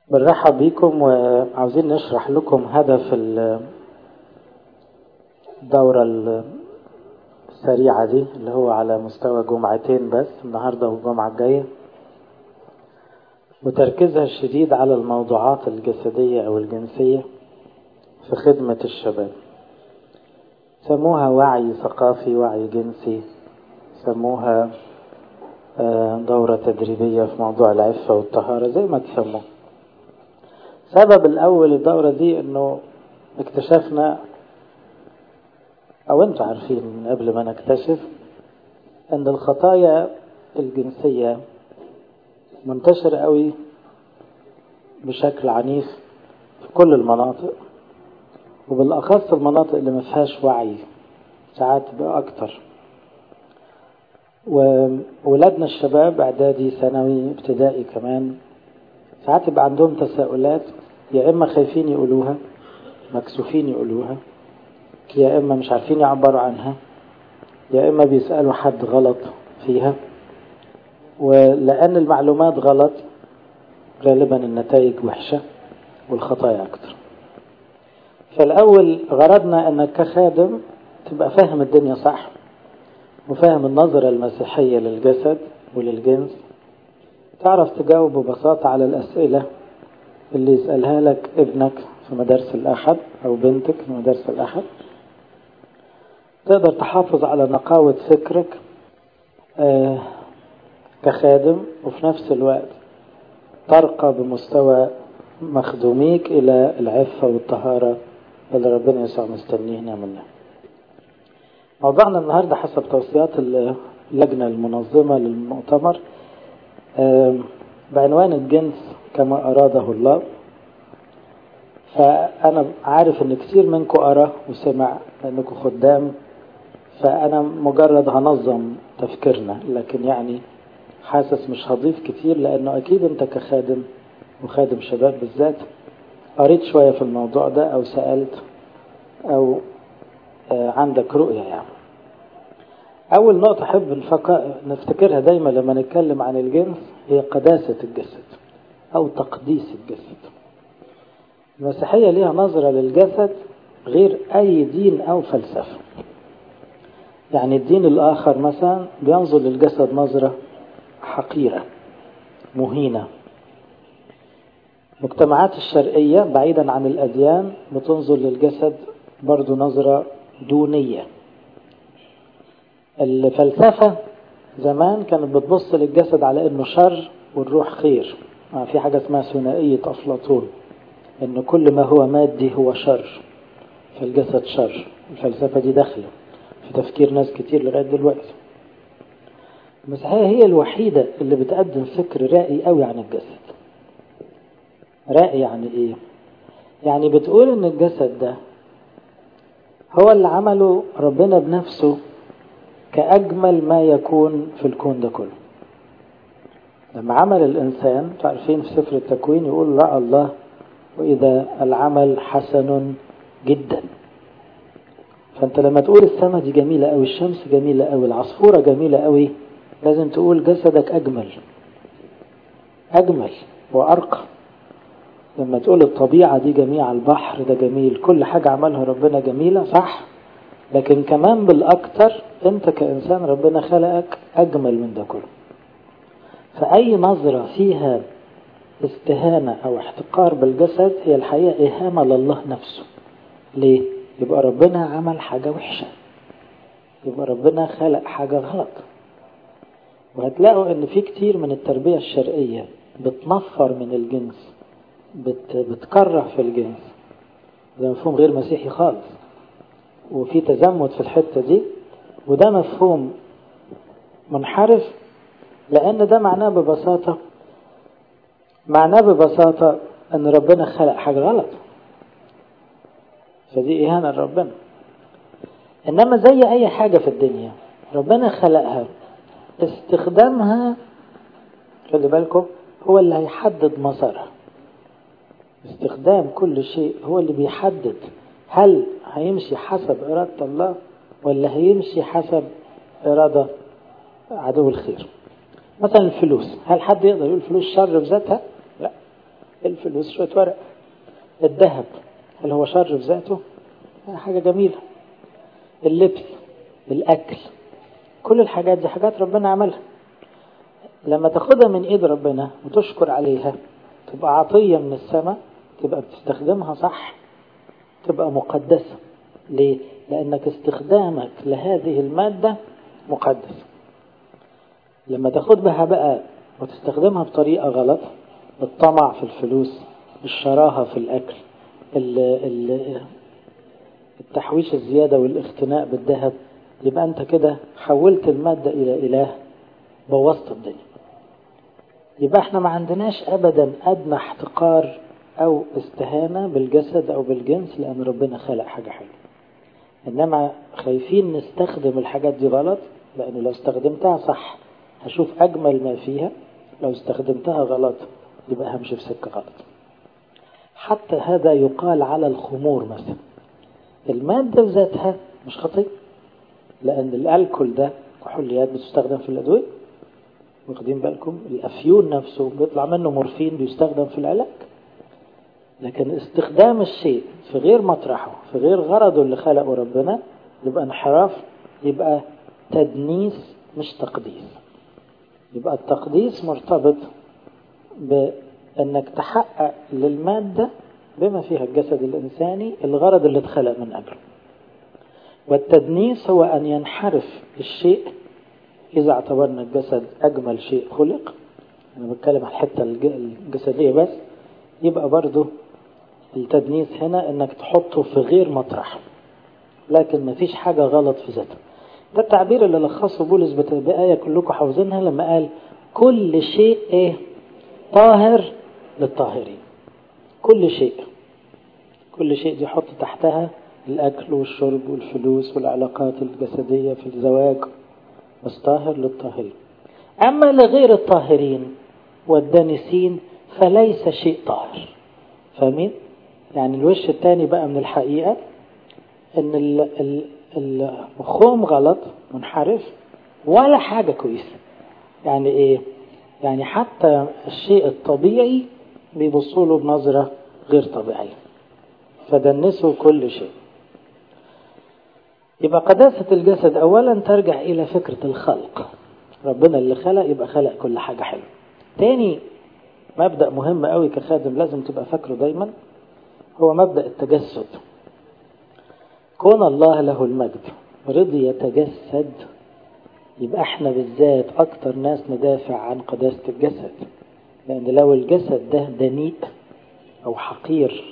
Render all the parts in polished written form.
بنرحب بيكم وعاوزين نشرح لكم هدف الدورة السريعة دي اللي هو على مستوى جمعتين بس، النهاردة والجمعة الجاية، وتركيزها الشديد على الموضوعات الجسدية أو الجنسية في خدمة الشباب. سموها وعي ثقافي، وعي جنسي، سموها دورة تدريبية في موضوع العفة والطهارة، زي ما تسموه. سبب الأول الدورة دي إنه اكتشفنا، أو أنتوا عارفين من قبل ما نكتشف، أن الخطايا الجنسية منتشرة قوي بشكل عنيف في كل المناطق، وبالأخص المناطق اللي ما فيهاش وعي ساعات بقى أكتر. وولادنا الشباب إعدادي ثانوي ابتدائي كمان ساعات يبقى عندهم تساؤلات، يا إما خايفين يقولوها، مكسوفين يقولوها، يا إما مش عارفين يعبروا عنها، يا إما بيسألوا حد غلط فيها، ولأن المعلومات غلط غالبا النتائج وحشة والخطايا أكتر. فالأول غرضنا أنك كخادم تبقى فاهم الدنيا صح، وفاهم النظرة المسيحية للجسد وللجنس، تعرف تجاوب ببساطة على الأسئلة اللي يسألها لك ابنك في مدارس الأحد أو بنتك في مدارس الأحد، تقدر تحافظ على نقاوة فكرك كخادم، وفي نفس الوقت ترقى بمستوى مخدوميك إلى العفة والطهارة اللي ربنا يسوع مستنينا منها. موضوعنا النهاردة حسب توصيات اللجنة المنظمة للمؤتمر بعنوان الجنس كما أراده الله. فأنا عارف أن كثير منكم أرى وسمع أنكم خدام، فأنا مجرد هنظم تفكيرنا، لكن يعني حاسس مش هضيف كتير، لأنه أكيد أنت كخادم وخادم شباب بالذات قريت شوية في الموضوع ده أو سألت أو عندك رؤية. يعني أول نقطة أحب نفتكرها دايما لما نتكلم عن الجنس هي قداسة الجسد أو تقديس الجسد. المسيحية ليها نظرة للجسد غير أي دين أو فلسفة. يعني الدين الآخر مثلا بينظر للجسد نظرة حقيرة مهينة. المجتمعات الشرقية بعيدا عن الأديان بتنظر للجسد برضو نظرة دونية. الفلسفة زمان كانت بتبص للجسد على انه شر والروح خير. في حاجة اسمها ثنائية أفلاطون، ان كل ما هو مادي هو شر، فالجسد شر. الفلسفة دي داخلة في تفكير ناس كتير لغاية دلوقتي. المسيحية هي الوحيدة اللي بتقدم فكر رائي قوي عن الجسد. رائي يعني ايه؟ يعني بتقول ان الجسد ده هو اللي عمله ربنا بنفسه كأجمل ما يكون في الكون ده كله. لما عمل الإنسان، تعرفين في سفر التكوين يقول رأى الله وإذا العمل حسن جدا. فأنت لما تقول السماء دي جميلة أوي، الشمس جميلة أوي، العصفورة جميلة أوي، لازم تقول جسدك أجمل وأرقى. لما تقول الطبيعة دي جميع، البحر ده جميل، كل حاجة عملها ربنا جميلة صح، لكن كمان بالأكتر أنت كإنسان ربنا خلقك أجمل من ده كله. فأي نظرة فيها استهانة أو احتقار بالجسد هي الحقيقة إهانة لله نفسه. ليه؟ يبقى ربنا عمل حاجة وحشة، يبقى ربنا خلق حاجة غلط. وهتلاقوا أن في كتير من التربية الشرقية بتنفر من الجنس، بتكره في الجنس، ده مفهوم غير مسيحي خالص، وفي تزمت في الحتة دي، وده مفهوم منحرف، لأن ده معناه ببساطة أن ربنا خلق حاجة غلط، فدي إهانة لربنا. إنما زي أي حاجة في الدنيا ربنا خلقها، استخدامها خلي بالكم هو اللي هيحدد مسارها. استخدام كل شيء هو اللي بيحدد هل هيمشي حسب إرادة الله ولا هيمشي حسب إرادة عدو الخير. مثلا الفلوس، هل حد يقدر يقول الفلوس شر بذاتها؟ لا، الفلوس شوية ورق. الذهب هل هو شر في ذاته؟ حاجة جميلة. اللبس، الأكل، كل الحاجات دي حاجات ربنا عملها. لما تاخدها من ايد ربنا وتشكر عليها تبقى عطية من السماء، تبقى بتستخدمها صح، تبقى مقدسة. ليه؟ لأنك استخدامك لهذه المادة مقدس. لما تاخدها بقى وتستخدمها بطريقة غلط، الطمع في الفلوس، الشراهة في الأكل، التحويش الزيادة والاختناء بالذهب، يبقى أنت كده حولت المادة إلى إله، بوظت الدنيا. يبقى احنا ما عندناش أبدا أدنى احتقار أو استهانة بالجسد أو بالجنس، لأن ربنا خلق حاجة حلوة. إنما خايفين نستخدم الحاجات دي غلط، لأنه لو استخدمتها صح هشوف أجمل ما فيها، لو استخدمتها غلط يبقى همشي في سكة غلط. حتى هذا يقال على الخمور مثلا. المادة بذاتها مش خطية، لأن الألكول ده كحوليات بتستخدم في الأدوية، واخدين بالكم؟ الأفيون نفسه بيطلع منه مورفين بيستخدم في العلاج. لكن استخدام الشيء في غير مطرحه، في غير غرضه اللي خلقه ربنا، يبقى انحراف، يبقى تدنيس مش تقديس. يبقى التقديس مرتبط بأنك تحقق للمادة بما فيها الجسد الإنساني الغرض اللي اتخلق من أجله. والتدنيس هو أن ينحرف الشيء. إذا اعتبرنا الجسد أجمل شيء خلق، أنا بتكلم عن الحتة الجسدية بس، يبقى برضو التدنيس هنا أنك تحطه في غير مطرح، لكن ما فيش حاجة غلط في ذاته. ده التعبير اللي لخصه بولس بآية كلكم حافظينها لما قال كل شيء طاهر للطاهرين. كل شيء، كل شيء دي حط تحتها الأكل والشرب والفلوس والعلاقات الجسدية في الزواج، بس طاهر للطاهرين. أما لغير الطاهرين والدانسين فليس شيء طاهر. فاهمين؟ يعني الوش الثاني بقى من الحقيقة ان المخهم غلط منحرف ولا حاجة كويسة. يعني ايه؟ يعني حتى الشيء الطبيعي بيبصوا له بنظرة غير طبيعية، فدنسوا كل شيء. يبقى قداسة الجسد أولا ترجع إلى فكرة الخلق. ربنا اللي خلق، يبقى خلق كل حاجة حلوة. تاني مبدأ مهم قوي كخادم لازم تبقى فاكره دايما، هو مبدأ التجسد. كون الله له المجد رضي يتجسد، يبقى احنا بالذات أكتر ناس ندافع عن قداسة الجسد. لأن لو الجسد ده دنيء أو حقير،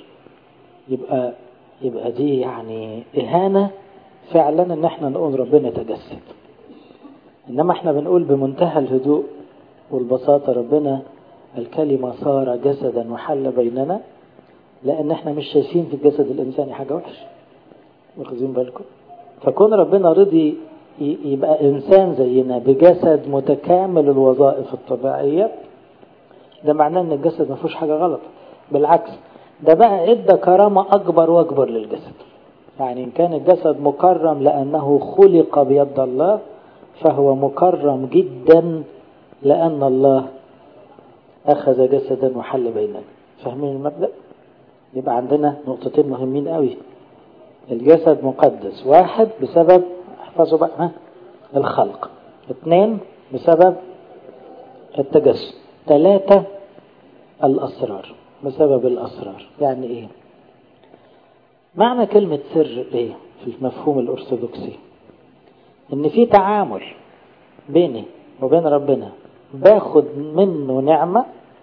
يبقى دي يعني إهانة فعلا ان احنا نقول ربنا تجسد. انما احنا بنقول بمنتهى الهدوء والبساطة ربنا الكلمة صار جسدا وحل بيننا، لان احنا مش شايفين في الجسد الانساني حاجة وحش، واخذين بالكم؟ فكون ربنا رضي يبقى انسان زينا بجسد متكامل الوظائف الطبيعية، ده معناه ان الجسد ما فيهوش حاجة غلط. بالعكس، ده بقى ادى كرامة اكبر واكبر للجسد. يعني إن كان الجسد مكرم لأنه خلق بيد الله، فهو مكرم جدا لأن الله أخذ جسدا وحل بيننا. فاهمين المبدأ؟ يبقى عندنا نقطتين مهمين قوي. الجسد مقدس، واحد بسبب، احفظوا بقى، الخلق. اثنين بسبب التجسد. ثلاثة الأسرار، بسبب الأسرار. يعني إيه؟ معنى كلمة سر ايه في المفهوم الأرثوذكسي؟ ان في تعامل بيني وبين ربنا، باخد منه نعمة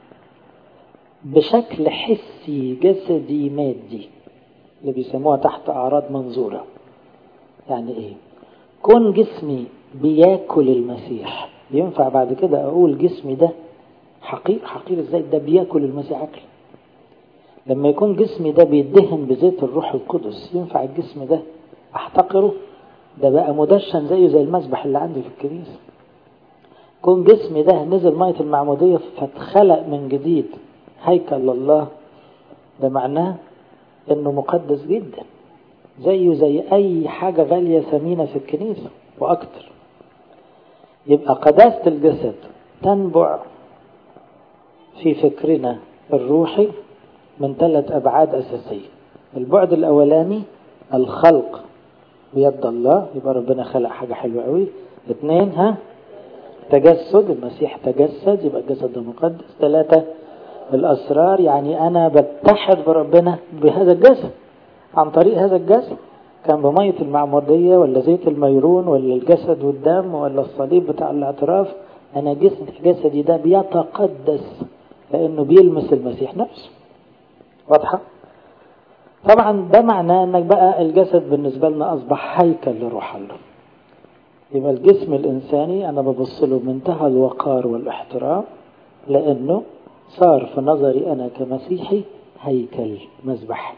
بشكل حسي جسدي مادي، اللي بيسموها تحت أعراض منظورة. يعني ايه؟ كون جسمي بياكل المسيح، ينفع بعد كده اقول جسمي ده حقير؟ حقير ازاي؟ ده بياكل المسيح أكل. لما يكون جسمي ده بيدهن بزيت الروح القدس، ينفع الجسم ده احتقره؟ ده بقى مدشن زي المسبح اللي عندي في الكنيسة. كون جسمي ده نزل مية المعمودية فاتخلق من جديد هيكل لله، ده معناه انه مقدس جدا، زي اي حاجة غالية ثمينة في الكنيسة واكتر. يبقى قداسة الجسد تنبع في فكرنا الروحي من 3 أبعاد أساسية. البعد الأولاني الخلق بيد الله، يبقى ربنا خلق حاجة حلوة قوي. 2 تجسد، المسيح تجسد يبقى الجسد ده مقدس. 3 الأسرار، يعني أنا بتحد بربنا بهذا الجسد عن طريق هذا الجسد، كان بمية المعمودية ولا زيت الميرون ولا الجسد والدم ولا الصليب بتاع الاعتراف. أنا جسدي ده بيتقدس لأنه بيلمس المسيح نفسه. واضحة؟ طبعا ده معناه أنك بقى الجسد بالنسبة لنا أصبح هيكل لروح الله. يبقى الجسم الإنساني أنا ببص له منتهى الوقار والاحترام، لأنه صار في نظري أنا كمسيحي هيكل مذبح.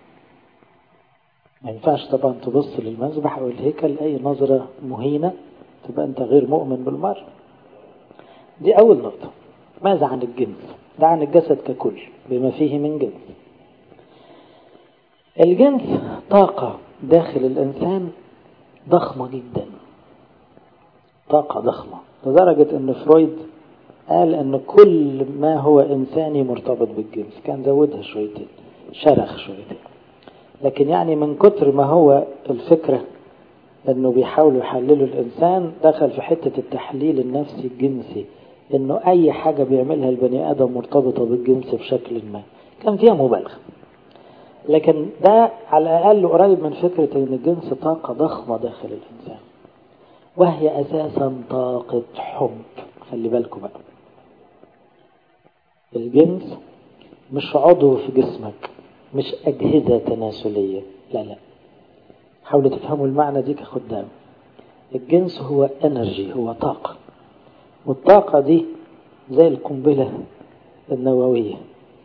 ما ينفعش طبعا تبص للمذبح أو الهيكل أي نظرة مهينة، تبقى أنت غير مؤمن بالمرة. دي أول نقطة. ماذا عن الجنس؟ ده عن الجسد ككل بما فيه من جنس. الجنس طاقة داخل الإنسان ضخمة جدا، طاقة ضخمة لدرجة أن فرويد قال أن كل ما هو إنساني مرتبط بالجنس. كان زودها شويتين، شرخ شويتين، لكن يعني من كتر ما هو الفكرة أنه بيحاولوا يحللوا الإنسان، دخل في حتة التحليل النفسي الجنسي، أنه أي حاجة بيعملها البني آدم مرتبطة بالجنس بشكل ما. كان فيها مبالغة، لكن ده على الأقل قريب من فكرة أن الجنس طاقة ضخمة داخل الإنسان، وهي أساسا طاقة حب. خلي بالكم بقى، الجنس مش عضو في جسمك، مش أجهزة تناسلية، لا لا، حاولوا تفهموا المعنى دي كخدام. الجنس هو انرجي، هو طاقة، والطاقة دي زي القنبلة النووية.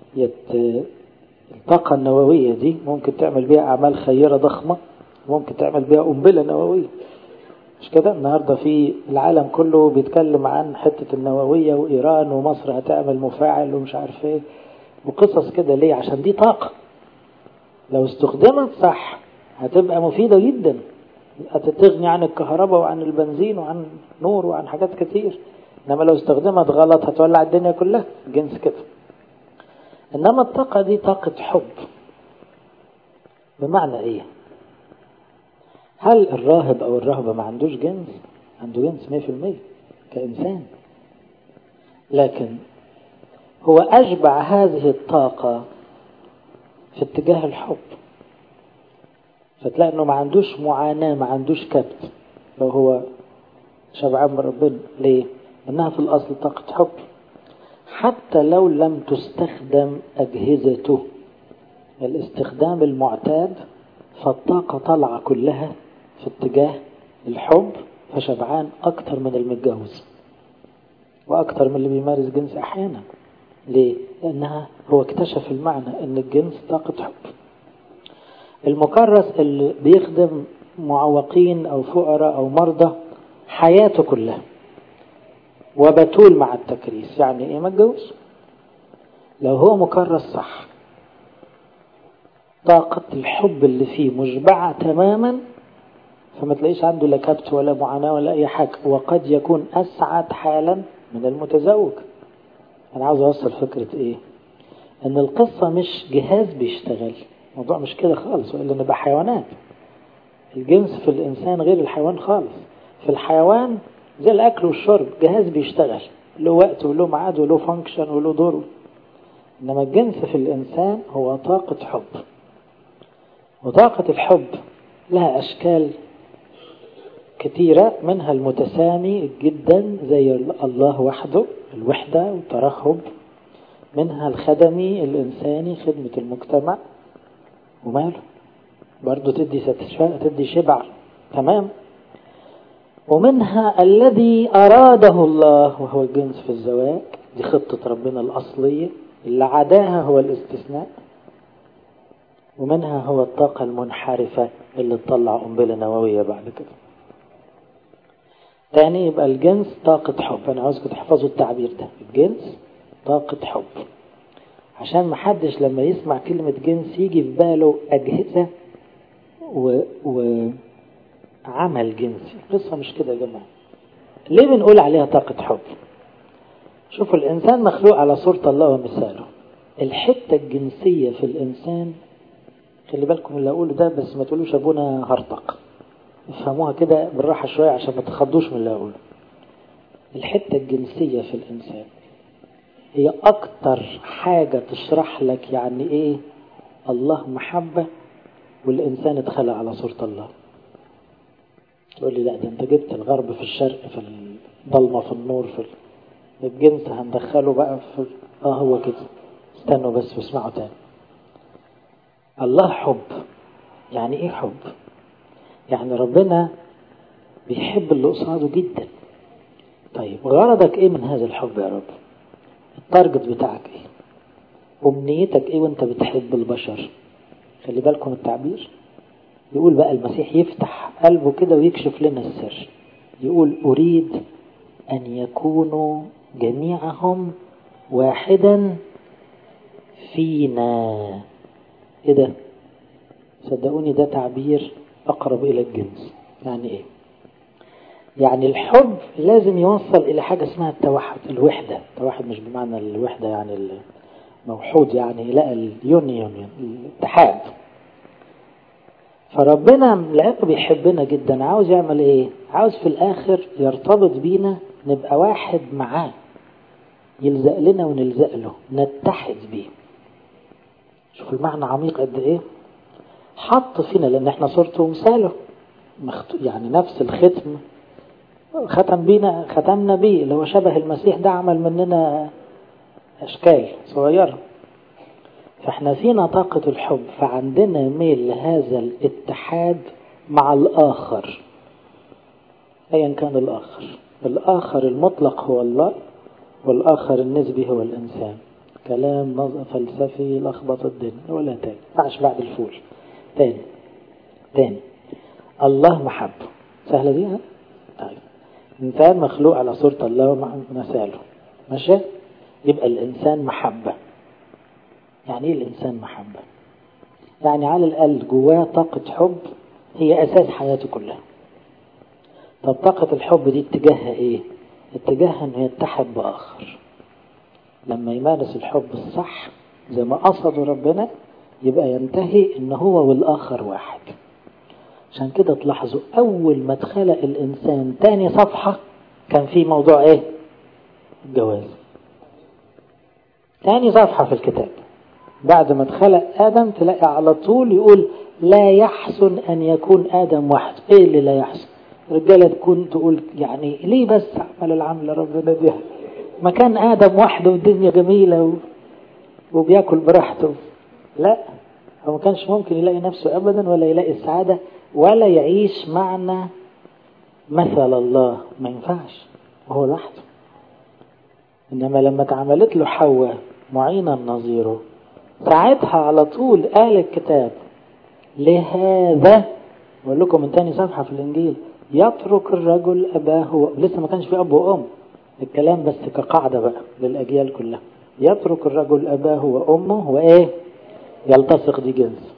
الطاقة النووية دي ممكن تعمل بيها أعمال خيرة ضخمة، ممكن تعمل بيها قنبلة نووية. مش كده؟ النهاردة في العالم كله بيتكلم عن حتة النووية، وإيران ومصر هتعمل مفاعل ومش عارف ايه وقصص كده. ليه؟ عشان دي طاقة لو استخدمت صح هتبقى مفيدة جدا، هتغني عن الكهرباء وعن البنزين وعن نور وعن حاجات كتير. إنما لو استخدمت غلط هتولع الدنيا كلها. جنس كده. إنما الطاقة دي طاقة حب. بمعنى إيه؟ هل الراهب أو الراهبة ما عندوش جنس؟ عنده جنس 100% كإنسان، لكن هو أشبع هذه الطاقة في اتجاه الحب، فتلاقي أنه ما عندوش معاناة، ما عندوش كبت لو هو شبعان من ربنا. ليه؟ إنها في الأصل طاقة حب. حتى لو لم تستخدم أجهزته الاستخدام المعتاد، فالطاقة طالعة كلها في اتجاه الحب، فشبعان أكتر من المتجوز وأكتر من اللي بيمارس جنس أحيانا. ليه؟ لأنها هو اكتشف المعنى أن الجنس طاقة حب. المكرس اللي بيخدم معوقين أو فقراء أو مرضى حياته كلها وبتول مع التكريس، يعني إيه؟ ما اتجوز. لو هو مكرس صح، طاقة الحب اللي فيه مشبعة تماما، فما تلاقيش عنده لا كبت ولا معاناة ولا أي حاجة، وقد يكون أسعد حالا من المتزوج. أنا عاوز أوصل فكرة إيه؟ أن القصة مش جهاز بيشتغل، الموضوع مش كده خالص، وإلا نبقى حيوانات. الجنس في الإنسان غير الحيوان خالص. في الحيوان زي الأكل والشرب، جهاز بيشتغل له وقت وله ميعاد وله فانكشن وله دور. إنما الجنس في الإنسان هو طاقة حب، وطاقة الحب لها أشكال كثيرة، منها المتسامي جدا زي الله وحده، الوحدة والترحب. منها الخدمي الإنساني، خدمة المجتمع وماله برضو تدي شبع تمام. ومنها الذي أراده الله وهو الجنس في الزواج، دي خطة ربنا الأصلية، اللي عداها هو الاستثناء. ومنها هو الطاقة المنحرفة اللي تطلع قنبلة نووية بعد كده. تاني يبقى الجنس طاقة حب. أنا عاوزكم تحفظوا التعبير ده، الجنس طاقة حب، عشان محدش لما يسمع كلمة جنس يجي في باله أجهزة وعمل جنسي. القصة مش كده يا جماعة. ليه بنقول عليها طاقة حب؟ شوفوا، الإنسان مخلوق على صورة الله ومثاله، الحتة الجنسية في الإنسان، خلي بالكم اللي أقوله ده، بس ما تقولوش أبونا هرطق، افهموها كده بالراحة شوية عشان ما تخضوش من اللي أقوله. الحتة الجنسية في الإنسان هي أكتر حاجة تشرح لك يعني إيه الله محبة والإنسان اتخلق على صورة الله. تقول لي لا ده أنت جبت الغرب في الشرق، في الضلمة في النور، في الجنس هندخله بقى في هو كده. استنوا بس واسمعوا تاني. الله حب. يعني إيه حب؟ يعني ربنا بيحب اللي قصاده جدا. طيب غرضك إيه من هذا الحب يا رب؟ التارجت بتاعك إيه؟ أمنيتك إيه وأنت بتحب البشر؟ خلي بالكم التعبير. يقول بقى المسيح يفتح قلبه كده ويكشف لنا السر. يقول أريد أن يكونوا جميعهم واحدا فينا. إيه ده؟ صدقوني ده تعبير أقرب إلى الجنس. يعني إيه؟ يعني الحب لازم يوصل إلى حاجة اسمها التوحد، الوحدة. التوحد مش بمعنى الوحدة يعني الموحود، يعني لا، اليونيون، الاتحاد. فربنا لأنه بيحبنا جدا عاوز يعمل إيه؟ عاوز في الآخر يرتبط بينا، نبقى واحد معاه، يلزق لنا ونلزق له، نتحد بيه. شوف المعنى عميق قد إيه. حط فينا لأن احنا صورته ومثاله، يعني نفس الختم ختمنا بيه اللي هو شبه المسيح ده، عمل مننا أشكال صغيرة. فاحنا فينا طاقة الحب، فعندنا ميل لهذا الاتحاد مع الآخر أيا كان الآخر. الآخر المطلق هو الله، والآخر النسبي هو الإنسان. كلام فلسفي لخبط الدنيا ولا تاني، معش بعد الفول. تاني الله محبة. سهلة دي ها؟ طيب إنسان مخلوق على صورة الله ومثاله، ماشي؟ يبقى الإنسان محبة. يعني إيه الإنسان محبة؟ يعني على الأقل جواه طاقة حب هي أساس حياته كلها. طب طاقة الحب دي اتجاهها إيه؟ اتجاهها إنه يتحد بآخر. لما يمارس الحب الصح زي ما قصده ربنا، يبقى ينتهي إن هو والآخر واحد. عشان كده تلاحظوا أول ما اتخلق الإنسان تاني صفحة كان في موضوع إيه؟ الجواز. تاني صفحة في الكتاب بعد ما اتخلق آدم تلاقي على طول يقول لا يحسن أن يكون آدم واحد. إيه اللي لا يحسن؟ رجالة تقول يعني ليه بس عمل العمل ربنا دي؟ ما كان آدم وحده والدنيا جميلة وبياكل براحته. لا، هو ما كانش ممكن يلاقي نفسه أبدا، ولا يلاقي السعادة، ولا يعيش معنى مثل الله. ما ينفعش وهو لوحده. إنما لما اتعملت له حواء معينا نظيره، ساعتها على طول قال الكتاب لهذا، بقول لكم من تاني صفحة في الإنجيل، يترك الرجل أباه. لسه ما كانش في أب وأم، الكلام بس كقاعدة بقى للأجيال كلها. يترك الرجل أباه وأمه وإيه؟ يلتصق. دي جنس.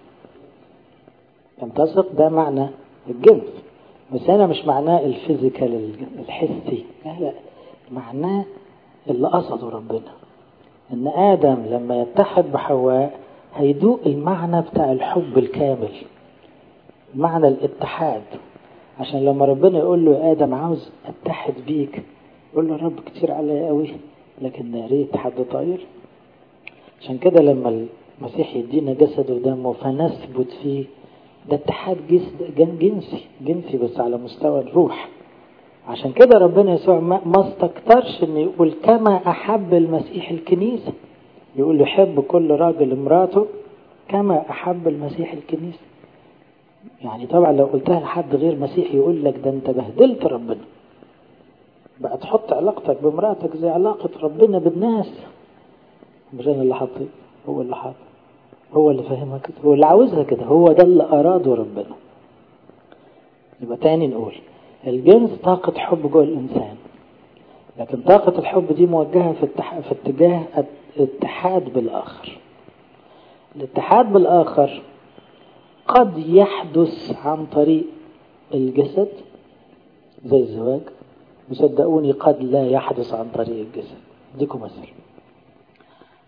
يلتصق ده معنى الجنس، بس أنا مش معناه الفيزيكال الحسي، لا، معناه اللي قصده ربنا إن آدم لما يتحد بحواء هيدوق المعنى بتاع الحب الكامل، معنى الاتحاد. عشان لما ربنا يقول له يا آدم عاوز اتحد بيك، يقول له رب كتير عليا قوي، لكن يا ريت حد طاير. عشان كده لما المسيح يدينا جسد ودمه فنثبت فيه، ده اتحاد جنسي بس على مستوى الروح. عشان كده ربنا يسوع ما استكترش انه يقول كما احب المسيح الكنيسة، يقول يحب كل راجل امراته كما احب المسيح الكنيسة. يعني طبعا لو قلتها لحد غير مسيحي يقول لك ده انت بهدلت ربنا، بقى تحط علاقتك بمراتك زي علاقة ربنا بالناس. مش انا اللي حاطط، هو اللي حاطط، هو اللي فاهمها كده، هو اللي عاوزها كده، هو ده اللي اراده ربنا. يبقى تاني نقول الجنس طاقة حب جوه الانسان، لكن طاقة الحب دي موجهة في اتجاه الاتحاد بالآخر. الاتحاد بالآخر قد يحدث عن طريق الجسد زي الزواج، وصدقوني قد لا يحدث عن طريق الجسد. اديكم مثل.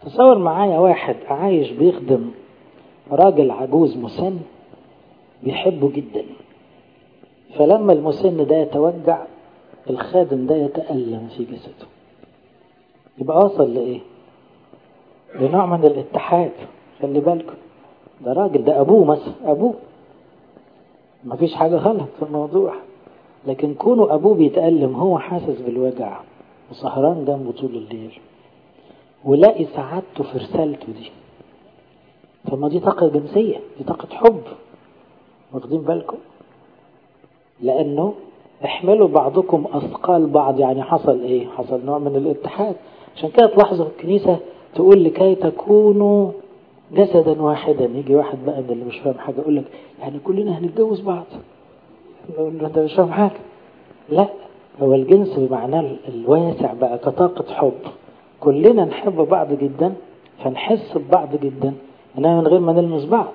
تصور معايا واحد عايش بيخدم راجل عجوز مسن بيحبه جدا، فلما المسن ده يتوجع الخادم ده يتألم في جسده، يبقى وصل لإيه؟ لنوع من الاتحاد. خلي بالكم، ده راجل، ده أبوه مثلا، أبوه مفيش حاجة غلط في الموضوع، لكن كونه أبوه بيتألم هو حاسس بالوجع وسهران جنبه طول الليل ولاقي سعادته في رسالته دي. فما دي طاقة جنسية، دي طاقة حب، واخدين بالكم؟ لأنه احملوا بعضكم أثقال بعض، يعني حصل إيه؟ حصل نوع من الاتحاد. عشان كده تلاحظوا الكنيسة تقول لكي تكونوا جسدا واحدا. يجي واحد بقى من اللي مش فاهم حاجة يقول لك يعني كلنا هنتجوز بعض، نقول له أنت مش فاهم حاجة. لا، هو الجنس بمعناه الواسع بقى كطاقة حب، كلنا نحب بعض جدا فنحس ببعض جدا، إنما من غير ما نلمس بعض،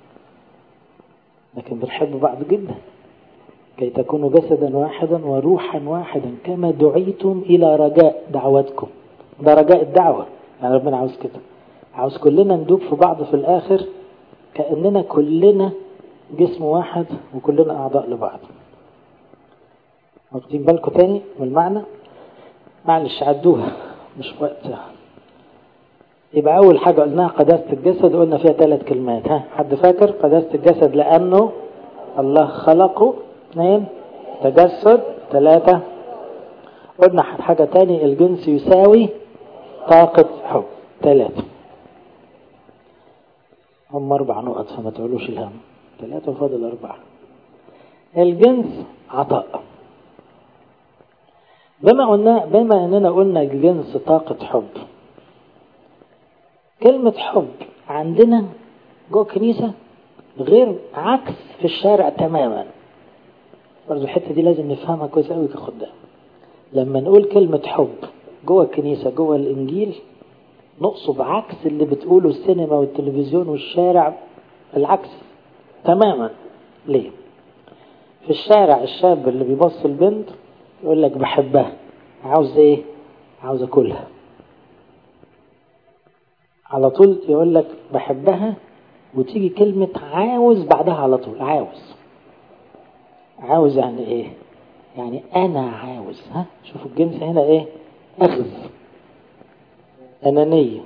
لكن بنحب بعض جدا. كي تكونوا جسدا واحدا وروحا واحدا كما دعيتم إلى رجاء دعوتكم. ده رجاء الدعوة، يعني ربنا عاوز كده، عاوز كلنا ندوب في بعض في الآخر، كأننا كلنا جسم واحد وكلنا أعضاء لبعض. واخدين بالكم تاني من المعنى؟ معلش عدوها مش وقتها. يبقى أول حاجة قلناها قداسة الجسد، قلنا فيها 3 كلمات. حد فاكر؟ قداسة الجسد لأنه الله خلقه. 2 تجسد. 3 قلنا حاجة تاني، الجنس يساوي طاقة حب. 3 هم 4 نقط فما تعلوش الهم. 3 وفاضل 4. الجنس عطاء. بما أننا قلنا الجنس طاقة حب، كلمة حب عندنا جوه الكنيسة غير عكس في الشارع تماما. برضو الحتة دي لازم نفهمها كويس قوي كخدام. لما نقول كلمة حب جوه الكنيسة جوه الإنجيل نقصد عكس اللي بتقوله السينما والتلفزيون والشارع، العكس تماما. ليه؟ في الشارع الشاب اللي بيبص البنت يقول لك بحبها، عاوز ايه؟ عاوز اكلها. على طول يقول لك بحبها، وتيجي كلمة عاوز بعدها على طول. عاوز يعني ايه؟ يعني انا عاوز. شوفوا الجنس هنا ايه؟ اخذ، انانية.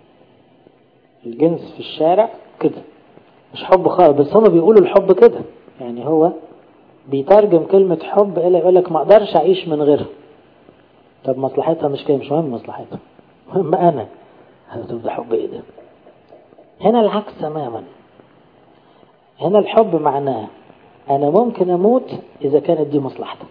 الجنس في الشارع كده مش حب خالص، بس هم بيقولوا الحب كده، يعني هو بيترجم كلمة حب إلى يقول لك ما اقدرش اعيش من غيرها. طب مصلحتها مش كده، مش مهم مصلحتها، مهم انا. هتبقى حب ايه ده؟ هنا العكس تماما. هنا الحب معناه انا ممكن اموت اذا كانت دي مصلحتك.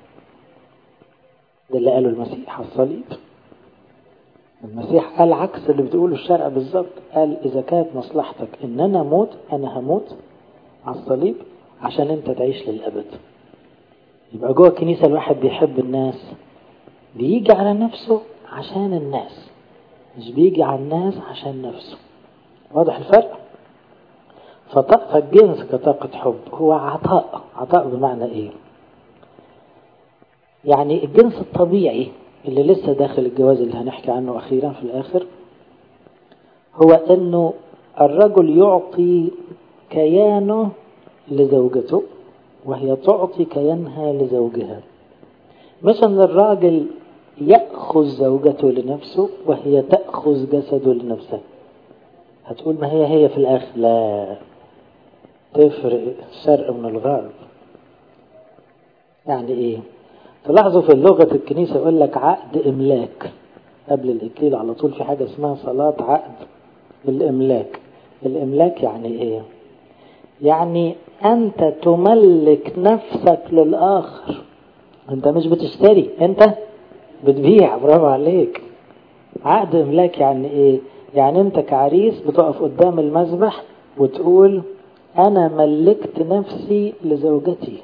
ده اللي قاله المسيح على الصليب. المسيح قال عكس اللي بتقوله الشرع بالظبط. قال اذا كانت مصلحتك ان انا اموت، انا هموت على الصليب عشان انت تعيش للابد. يبقى جوه الكنيسة الواحد بيحب الناس، بيجي على نفسه عشان الناس، مش بيجي على الناس عشان نفسه. واضح الفرق؟ فالجنس كطاقة حب هو عطاء. عطاء بمعنى ايه؟ يعني الجنس الطبيعي اللي لسه داخل الجواز اللي هنحكي عنه أخيرا في الآخر، هو أنه الرجل يعطي كيانه لزوجته وهي تعطي كيانها لزوجها، مش أن الراجل يأخذ زوجته لنفسه وهي تأخذ جسده لنفسها. هتقول ما هي في الآخر. لا، تفرق الشرق من الغرب. يعني إيه؟ تلاحظوا في اللغة الكنيسة يقول لك عقد إملاك قبل الإكليل على طول. في حاجة اسمها صلاة عقد الإملاك. الإملاك يعني إيه؟ يعني أنت تملك نفسك للآخر. أنت مش بتشتري، أنت بتبيع. برافو عليك. عقد إملاك يعني إيه؟ يعني أنت كعريس بتقف قدام المذبح وتقول أنا ملكت نفسي لزوجتي،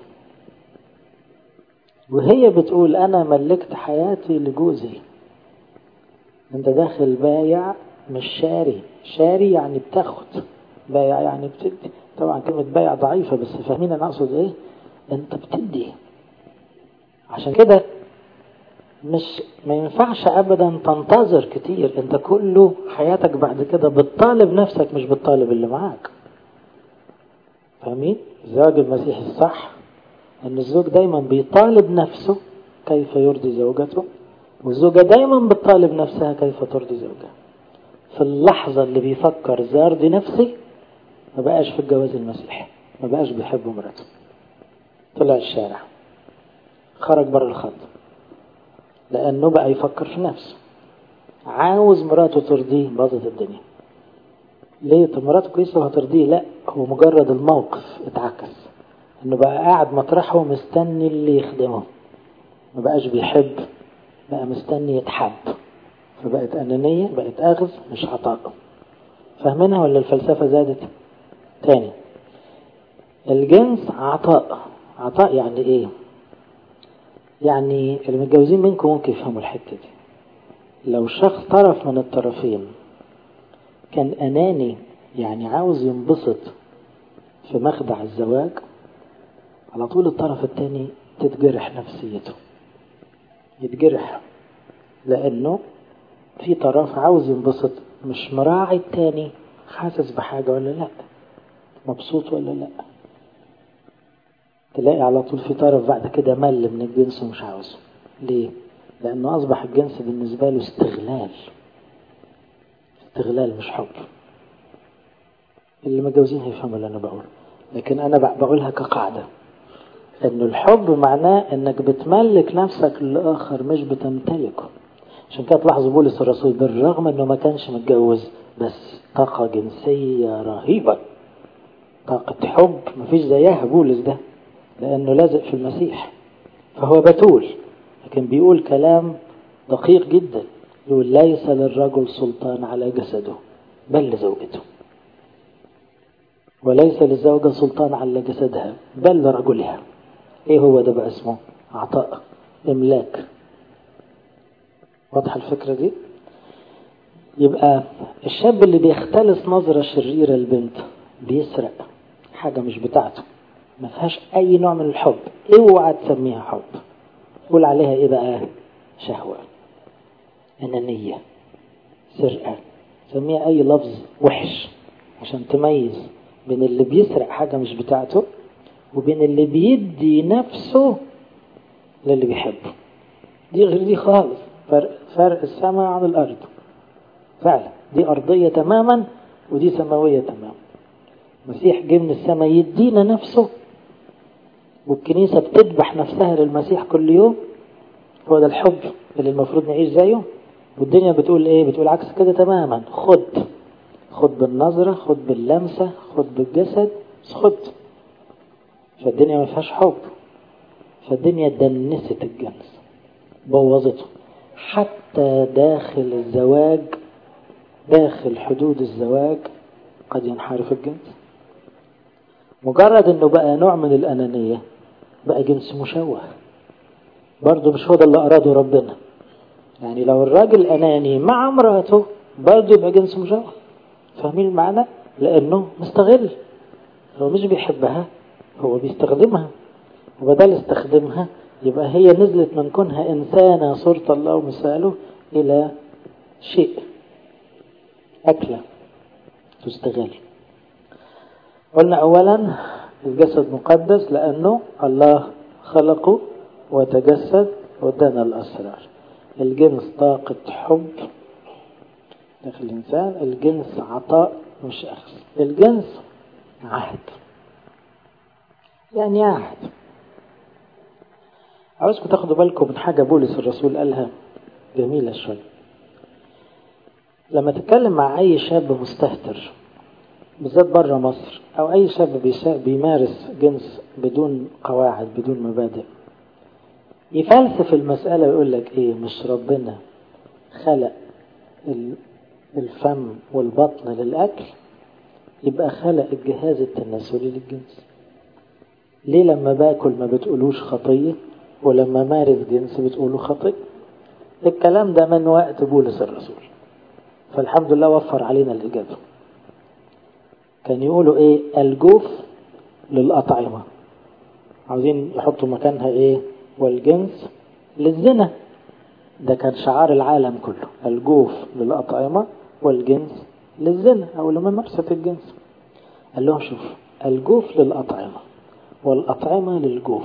وهي بتقول أنا ملكت حياتي لجوزي. أنت داخل بايع مش شاري. شاري يعني بتاخد، بايع يعني بتدي. طبعا كلمة بايع ضعيفة بس فاهمين أنا أقصد إيه؟ أنت بتدي. عشان كده مش ما ينفعش ابدا تنتظر كتير. انت كله حياتك بعد كده بتطالب نفسك مش بتطالب اللي معاك. فاهمين؟ الزواج المسيحي الصح ان الزوج دايما بيطالب نفسه كيف يرضي زوجته، والزوجة دايما بتطالب نفسها كيف ترضي زوجها. في اللحظة اللي بيفكر ازاي ارضي نفسي ما بقاش في الجواز المسيحي، ما بقاش بيحب مراته، طلع الشارع، خرج بره الخط، لأنه بقى يفكر في نفسه، عاوز مراته ترضيه. باظت الدنيا. ليه؟ طب مراته كويسة وهترضيه؟ لا، هو مجرد الموقف اتعكس، انه بقى قاعد مطرحه مستني اللي يخدمه، ما بقاش بيحب، بقى مستني يتحب، فبقت أنانية، بقت أخذ مش عطاء. فاهمينها ولا الفلسفة زادت؟ تاني، الجنس عطاء. عطاء يعني ايه؟ يعني المتجوزين منكم ممكن يفهموا الحتة دي. لو شخص طرف من الطرفين كان أناني، يعني عاوز ينبسط في مخدع الزواج، على طول الطرف التاني تتجرح نفسيته، يتجرح، لأنه في طرف عاوز ينبسط مش مراعي التاني حاسس بحاجة ولا لا، مبسوط ولا لا. تلاقي على طول في طرف بعد كده مل من الجنس ومش عاوزه. ليه؟ لأنه أصبح الجنس بالنسبة له استغلال، استغلال مش حب. اللي متجوزين هيفهموا اللي أنا بقوله، لكن أنا بقولها كقاعدة، إنه الحب معناه إنك بتملك نفسك للآخر مش بتمتلكه. عشان كده تلاحظوا بولس الرسول بالرغم إنه ما كانش متجوز بس طاقة جنسية رهيبة، طاقة حب مفيش زيها بولس ده، لأنه لازق في المسيح، فهو بتول، لكن بيقول كلام دقيق جدا. يقول ليس للرجل سلطان على جسده بل لزوجته، وليس للزوجة سلطان على جسدها بل لرجلها. ايه هو ده بقى؟ اسمه عطاء، املاك. واضحة الفكرة دي؟ يبقى الشاب اللي بيختلس نظرة شريرة البنت بيسرق حاجة مش بتاعته، ما فيهاش اي نوع من الحب، اوعى تسميها حب، قول عليها ايه بقى؟ شهوة، انانية، سرقة، سميها اي لفظ وحش عشان تميز بين اللي بيسرق حاجة مش بتاعته وبين اللي بيدي نفسه للي بيحبه. دي غير دي خالص، فرق السماء عن الأرض فعلا. دي أرضية تماما ودي سماوية تماما. المسيح جه من السماء يدينا نفسه، والكنيسة بتذبح نفسها للمسيح كل يوم. هو ده الحب اللي المفروض نعيش زيه. والدنيا بتقول ايه؟ بتقول عكس كده تماما. خد بالنظرة، خد باللمسة، خد بالجسد، خد. فالدنيا ما فيهاش حب، فالدنيا دنست الجنس، بوظته. حتى داخل الزواج، داخل حدود الزواج قد ينحرف الجنس. مجرد انه بقى نوع من الانانية بقى جنس مشوه. برضو مش هو ده اللي اراده ربنا. يعني لو الراجل اناني مع امراته برضو يبقى جنس مشوه. فاهمين المعنى؟ لانه مستغل، هو مش بيحبها، هو بيستخدمها، وبدل استخدمها يبقى هي نزلت من كونها إنسانة صورة الله ومثاله إلى شيء، أكلة تستغل. قلنا أولا الجسد مقدس لأنه الله خلقه وتجسد ودانا الأسرار. الجنس طاقة حب داخل الإنسان، الجنس عطاء مش أخذ، الجنس عهد. يعني عهد. عاوزكم تاخدوا بالكم من حاجة بولس الرسول قالها جميلة شوية. لما تتكلم مع أي شاب مستهتر بالذات بره مصر، أو أي شاب بيمارس جنس بدون قواعد بدون مبادئ، يفلسف المسألة ويقول لك إيه؟ مش ربنا خلق الفم والبطن للأكل؟ يبقى خلق الجهاز التناسلي للجنس. ليه لما باكل ما بتقولوش خطية ولما مارس جنس بتقولوا خطية؟ الكلام ده من وقت بولس الرسول، فالحمد لله وفر علينا الإجابة. كان يقولوا إيه؟ الجوف ده كان شعار العالم كله، الجوف للأطعمة والجنس للزنا أو لممارسة الجنس. قال لهم شوف، الجوف للأطعمة والأطعمة للجوف،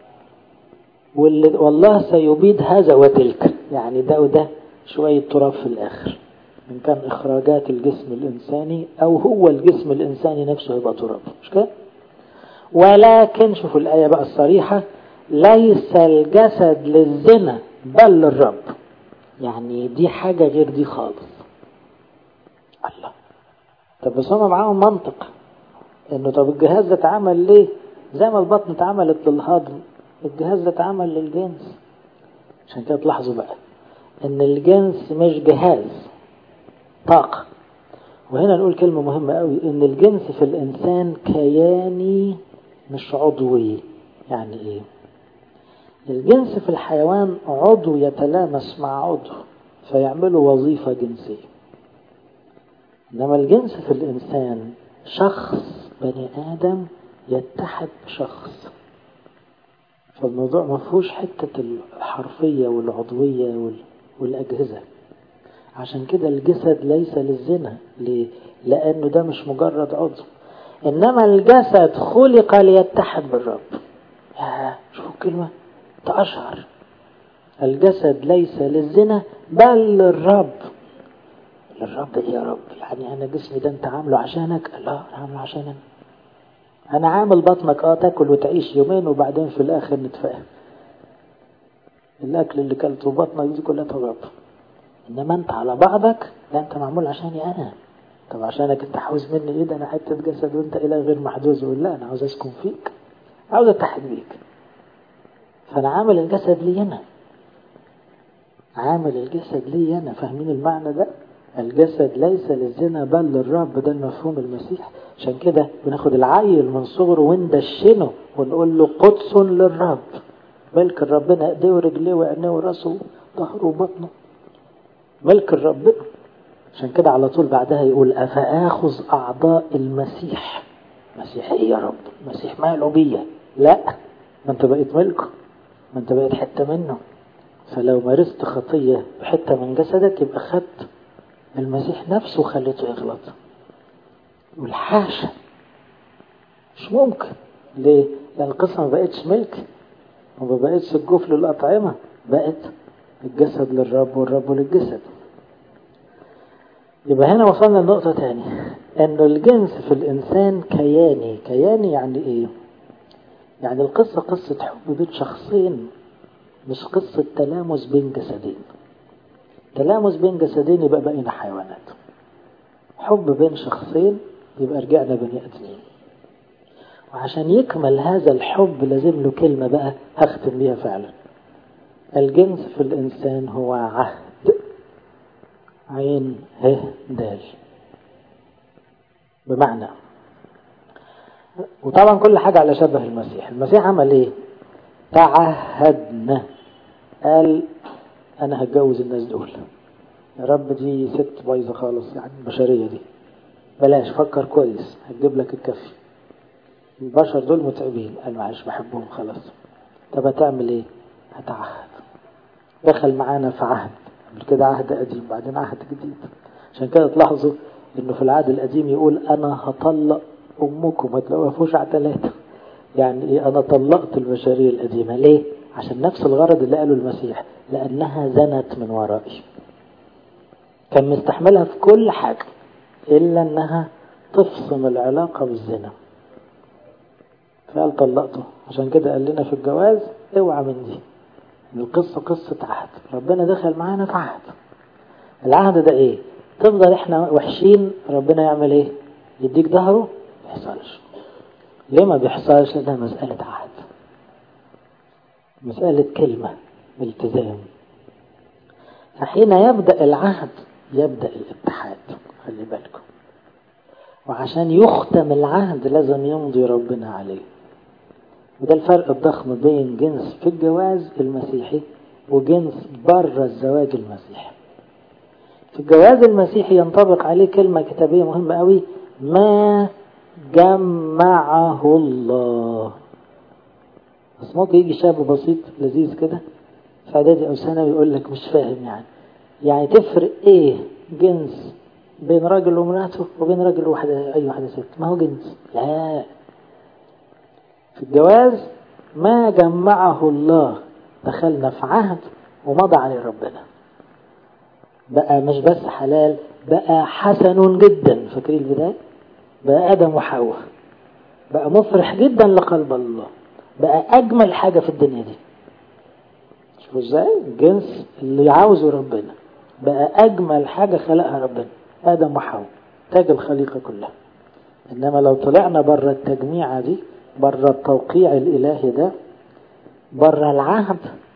والله سيبيد هذا وتلك، يعني ده وده شوية تراب في الآخر، إن كان إخراجات الجسم الإنساني أو هو الجسم الإنساني نفسه يبقى تراب، مش كده؟ ولكن شوفوا الآية بقى الصريحة، ليس الجسد للزنا بل للرب. يعني دي حاجة غير دي خالص. الله، طب بس هما معاهم منطق انه طب الجهاز ده اتعمل ليه؟ زي ما البطن اتعملت للهضم، الجهاز ده اتعمل للجنس. عشان كده تلاحظوا بقى ان الجنس مش جهاز، طاقة. وهنا نقول كلمة مهمة قوي، ان الجنس في الانسان كياني مش عضوي. يعني ايه؟ الجنس في الحيوان عضو يتلامس مع عضو فيعملوا وظيفة جنسية، إنما الجنس في الإنسان شخص بني آدم يتحد بشخص. فالموضوع ما فيهوش حتة الحرفية والعضوية والأجهزة. عشان كده الجسد ليس للزنا. ليه؟ لأنه ده مش مجرد عضو، إنما الجسد خلق ليتحد بالرب. شوفوا الكلمة تأشعر، الجسد ليس للزنا بل للرب. للرب إيه يا رب؟ يعني أنا جسمي ده أنت عامله عشانك؟ لا، أنا عامله عشانك. أنا عامل بطنك تاكل وتعيش يومين وبعدين في الآخر نتفاهم. الأكل اللي كلته بطنك دي كلها تراب، إنما أنت على بعضك لا، أنت معمول عشاني أنا. طب عشانك أنت عاوز مني إيه؟ ده أنا حتة جسد وأنت إله غير محدود. يقول لا، أنا عاوز أسكن فيك، عاوز أتحد بيك. فأنا عامل الجسد لي أنا، عامل الجسد لي أنا. فاهمين المعنى ده؟ الجسد ليس للزنا بل للرب، ده المفهوم المسيح. عشان كده بناخد العيل من صغره وندشنه ونقول له قدس للرب، ملك ربنا، ايديه ورجليه وعينيه وراسه ظهره وبطنه، ملك ربنا. عشان كده على طول بعدها يقول أفآخذ أعضاء المسيح. مسيح ايه يا رب؟ مسيح ماله بيا؟ لا، ما انت بقيت ملكه، ما انت بقيت حتة منه. فلو مارست خطية بحتة من جسدك يبقى خدت المسيح نفسه خليته يغلط. والحاشا، مش ممكن. ليه؟ لأن القصة ما بقتش ملك، وما بقتش الجوف للأطعمة، بقت الجسد للرب والرب للجسد. يبقى هنا وصلنا لنقطة تاني، أنه الجنس في الإنسان كياني. كياني يعني إيه؟ يعني القصة قصة حب بين شخصين، مش قصة تلامس بين جسدين. تلامس بين جسدين يبقى بقينا حيوانات، حب بين شخصين يبقى رجعنا بني آدمين. وعشان يكمل هذا الحب لازم له كلمة بقى هختم بيها فعلا. الجنس في الإنسان هو عهد، عين ه دال. بمعنى، وطبعا كل حاجة على شبه المسيح. المسيح عمل ايه؟ تعهدنا، قال انا هتجوز الناس دول. يا رب دي ست بايظة خالص، يعني البشرية دي بلاش، فكر كويس هتجيب لك الكفي. البشر دول متعبين، قال معلش بحبهم خلاص. طب هتعمل ايه؟ هتعهد. دخل معانا في عهد، قبل كده عهد قديم بعدين عهد جديد. عشان كده تلاحظوا انه في العهد القديم يقول انا هطلق امكم، ما تلاقوهاش على 3. يعني ايه انا طلقت البشرية القديمة؟ ليه؟ عشان نفس الغرض اللي قاله المسيح، لانها زنت من ورائي. كان مستحملها في كل حاجة الا انها تفصم العلاقة بالزنا، فقال طلقته. عشان كده قال لنا في الجواز اوعى من دي. القصة قصة عهد، ربنا دخل معانا في عهد. العهد ده ايه؟ تفضل احنا وحشين ربنا يعمل ايه؟ يديك ظهره؟ ما يحصلش. ليه ما بيحصلش؟ لأنها مسألة عهد، مسألة كلمة، التزام. فحين يبدأ العهد يبدأ الاتحاد، خلي بالكم. وعشان يختم العهد لازم يمضي ربنا عليه. وده الفرق الضخم بين جنس في الجواز المسيحي وجنس بره الزواج المسيحي. في الجواز المسيحي ينطبق عليه كلمة كتابية مهمة قوي، ما جمعه الله. بس ممكن يجي شاب بسيط لذيذ كده في اعدادي او ثانوي يقول لك مش فاهم يعني تفرق ايه جنس بين راجل ومراته وبين راجل وواحدة اي واحدة ست؟ ما هو جنس. لا، في الجواز ما جمعه الله دخلنا في عهد ومضى عليه ربنا، بقى مش بس حلال، بقى حسن جدا. فاكرين البداية؟ بقى آدم وحواء، بقى مفرح جدا لقلب الله، بقى أجمل حاجة في الدنيا دي. شوفوا ازاي الجنس اللي عاوزه ربنا بقى أجمل حاجة خلقها ربنا، آدم وحواء تاج الخليقة كلها. إنما لو طلعنا بره التجميعة دي، بره التوقيع الإلهي ده، بره العهد،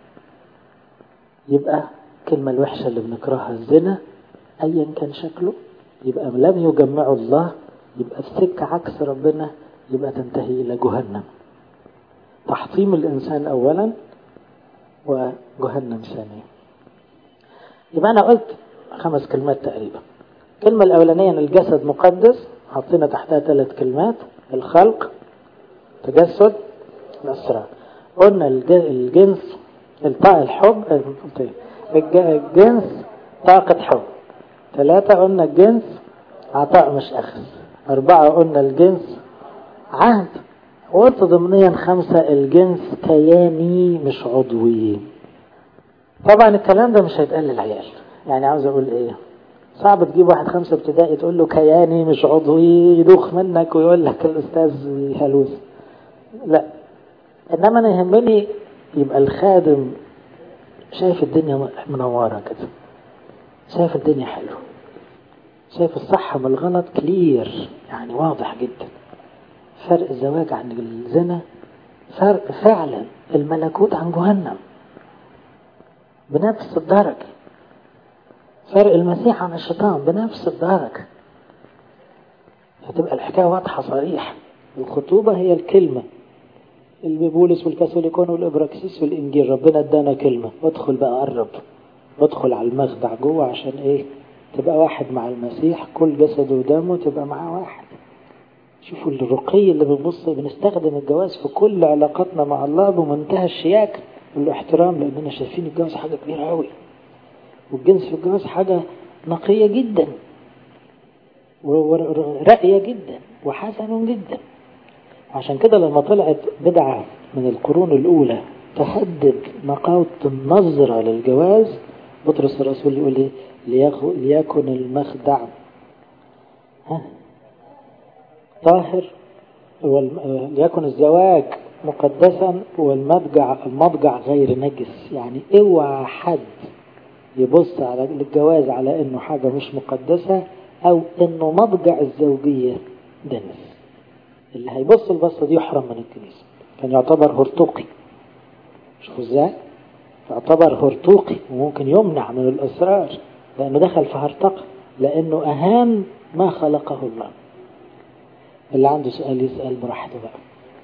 يبقى الكلمة الوحشة اللي بنكرهها الزنا أيا كان شكله، يبقى لم يجمعه الله، يبقى في سكة عكس ربنا، يبقى تنتهي إلى جهنم. تحطيم الإنسان أولا وجهنم ثانيا. يبقى أنا قلت 5 كلمات تقريبا. الكلمة الأولانية أن الجسد مقدس، حطينا تحتها 3 كلمات: الخلق، تجسد، الأسرار. قلنا الجنس الحب، الجنس طاقة حب. 3 قلنا الجنس عطاء مش أخذ. 4 قلنا الجنس عهد. وقلت ضمنيا 5 الجنس كياني مش عضوي. طبعا الكلام ده مش هيتقال للعيال، يعني عاوز أقول إيه، صعب تجيب واحد 5 ابتدائي تقول له كياني مش عضوي يدوخ منك ويقول لك الأستاذ هلوس. لا، إنما أنا يهمني يبقى الخادم شايف الدنيا منورة كده، شايف الدنيا حلوة، شايف الصح من الغلط كلير، يعني واضح جدا. فرق الزواج عن الزنا فرق فعلا الملكوت عن جهنم بنفس الدرجة. فرق المسيح عن الشيطان بنفس الدرجة. فتبقى الحكاية واضحة صريحة. الخطوبة هي الكلمة اللي بولس والكاثوليكون والإبراكسيس والإنجيل، ربنا ادانا كلمة، ادخل بقى قرب، ادخل على المخدع جوه عشان ايه؟ تبقى واحد مع المسيح، كل جسده ودمه تبقى معاه واحد. شوفوا الرقي اللي بنستخدم الجواز في كل علاقاتنا مع الله بمنتهى الشياكة والاحترام، لأننا شايفين الجواز حاجة كبيرة قوي، والجنس في الجواز حاجة نقية جدا ورقية جدا وحسن جدا. عشان كده لما طلعت بدعة من القرون الأولى تهدد نقاوة النظرة للجواز، بطرس الرسول يقول لي ليكن المخدع طاهر، ليكن الزواج مقدسا والمضجع غير نجس. يعني اوعى حد يبص على الجواز على انه حاجة مش مقدسة او انه مضجع الزوجية دنس. اللي هيبص البصة دي يحرم من الكنيسة، كان يعتبر هرطوقي. شوفوا ازاي يعتبر هرطوقي وممكن يمنع من الأسرار لأنه دخل في هرطقة، لأنه أهان ما خلقه الله. اللي عنده سؤال يسأل براحته بقى.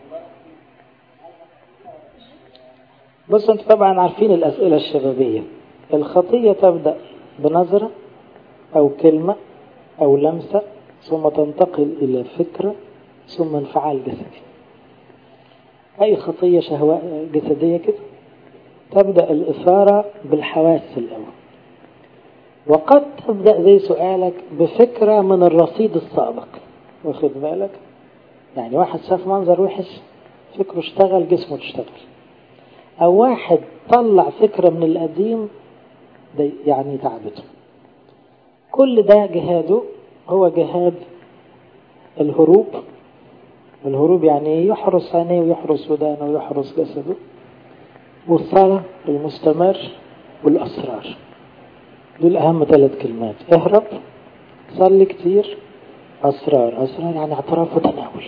بص انتوا طبعا عارفين الأسئلة الشبابية. الخطية تبدأ بنظرة أو كلمة أو لمسة، ثم تنتقل إلى فكرة، ثم انفعال جسدي. أي خطية شهوة جسدية كده تبدأ الإثارة بالحواس الأول، وقد تبدأ زي سؤالك بفكرة من الرصيد السابق. واخد بالك؟ يعني واحد شاف منظر وحش فكره اشتغل، جسمه تشتغل. أو واحد طلع فكرة من القديم يعني تعبته. كل ده جهاده هو جهاد الهروب. الهروب يعني يحرس عينيه ويحرس ودانه ويحرس جسده. والصلاة المستمر والأسرار، دول أهم 3 كلمات. اهرب، صلي كتير، أسرار. أسرار يعني اعتراف وتناول.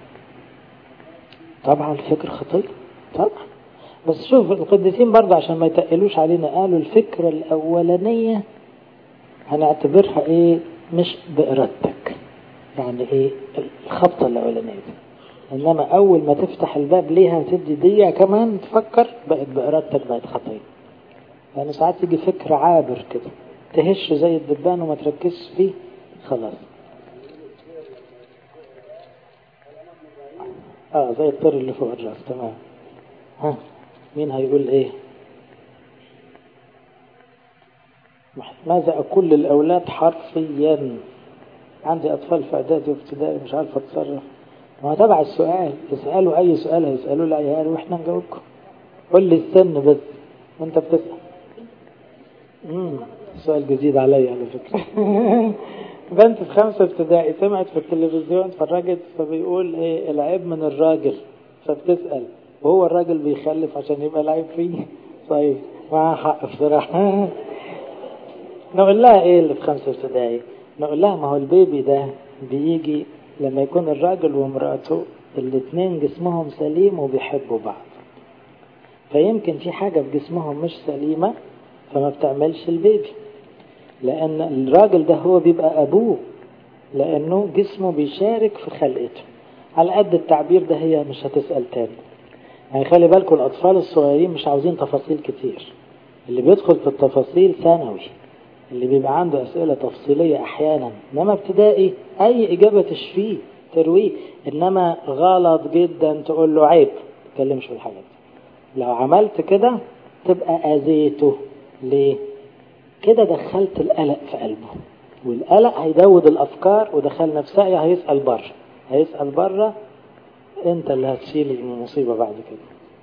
طبعا الفكر خطير طبعا، بس شوف القديسين برضه عشان ما يتقلوش علينا قالوا الفكرة الأولانية هنعتبرها ايه؟ مش بإرادتك، يعني ايه الخبطة الأولانية دي. إنما أول ما تفتح الباب ليها وتدي دقيقة كمان تفكر بقت بإرادتك، بقت خطية. يعني ساعات يجي فكر عابر كده تهش زي الدبان وما تركزش فيه، خلاص. زي الطير اللي فوق الراس. تمام. ها مين هيقول ايه؟ ماذا أقول للأولاد حرفيا؟ عندي أطفال في إعدادي وابتدائي مش عارف أتصرف. ما تبع السؤال، اسألوا أي سؤال هيسألوا العيال وإحنا نجاوبكم. قول لي السن بس وأنت بتسأل. سؤال جديد علي على فكرة. بنت في 5 ابتدائي سمعت في التلفزيون، اتفرجت، فبيقول ايه العيب من الراجل، فبتسأل وهو الراجل بيخلف عشان يبقى العيب فيه. صحيح، معها حق بصراحة. نقول لها ايه اللي في 5 ابتدائي؟ نقول لها ما هو البيبي ده بيجي لما يكون الراجل ومراته الاثنين جسمهم سليم وبيحبوا بعض، فيمكن في حاجة في جسمهم مش سليمة فما بتعملش البيبي، لأن الراجل ده هو بيبقى أبوه، لأنه جسمه بيشارك في خلقته. على قد التعبير ده هي مش هتسأل تاني. يعني خلي بالكم الأطفال الصغيرين مش عاوزين تفاصيل كتير، اللي بيدخل في التفاصيل ثانوي، اللي بيبقى عنده أسئلة تفصيلية أحيانا. إنما ابتدائي أي إجابة تشفيه ترويه، إنما غلط جدا تقول له عيب تتكلمش في الحاجات دي. لو عملت كده تبقى أذيته. ليه؟ كده دخلت القلق في قلبه، والقلق هيدود الأفكار، ودخلنا في ساعة هيسأل بره، انت اللي هتشيل المصيبة بعد كده.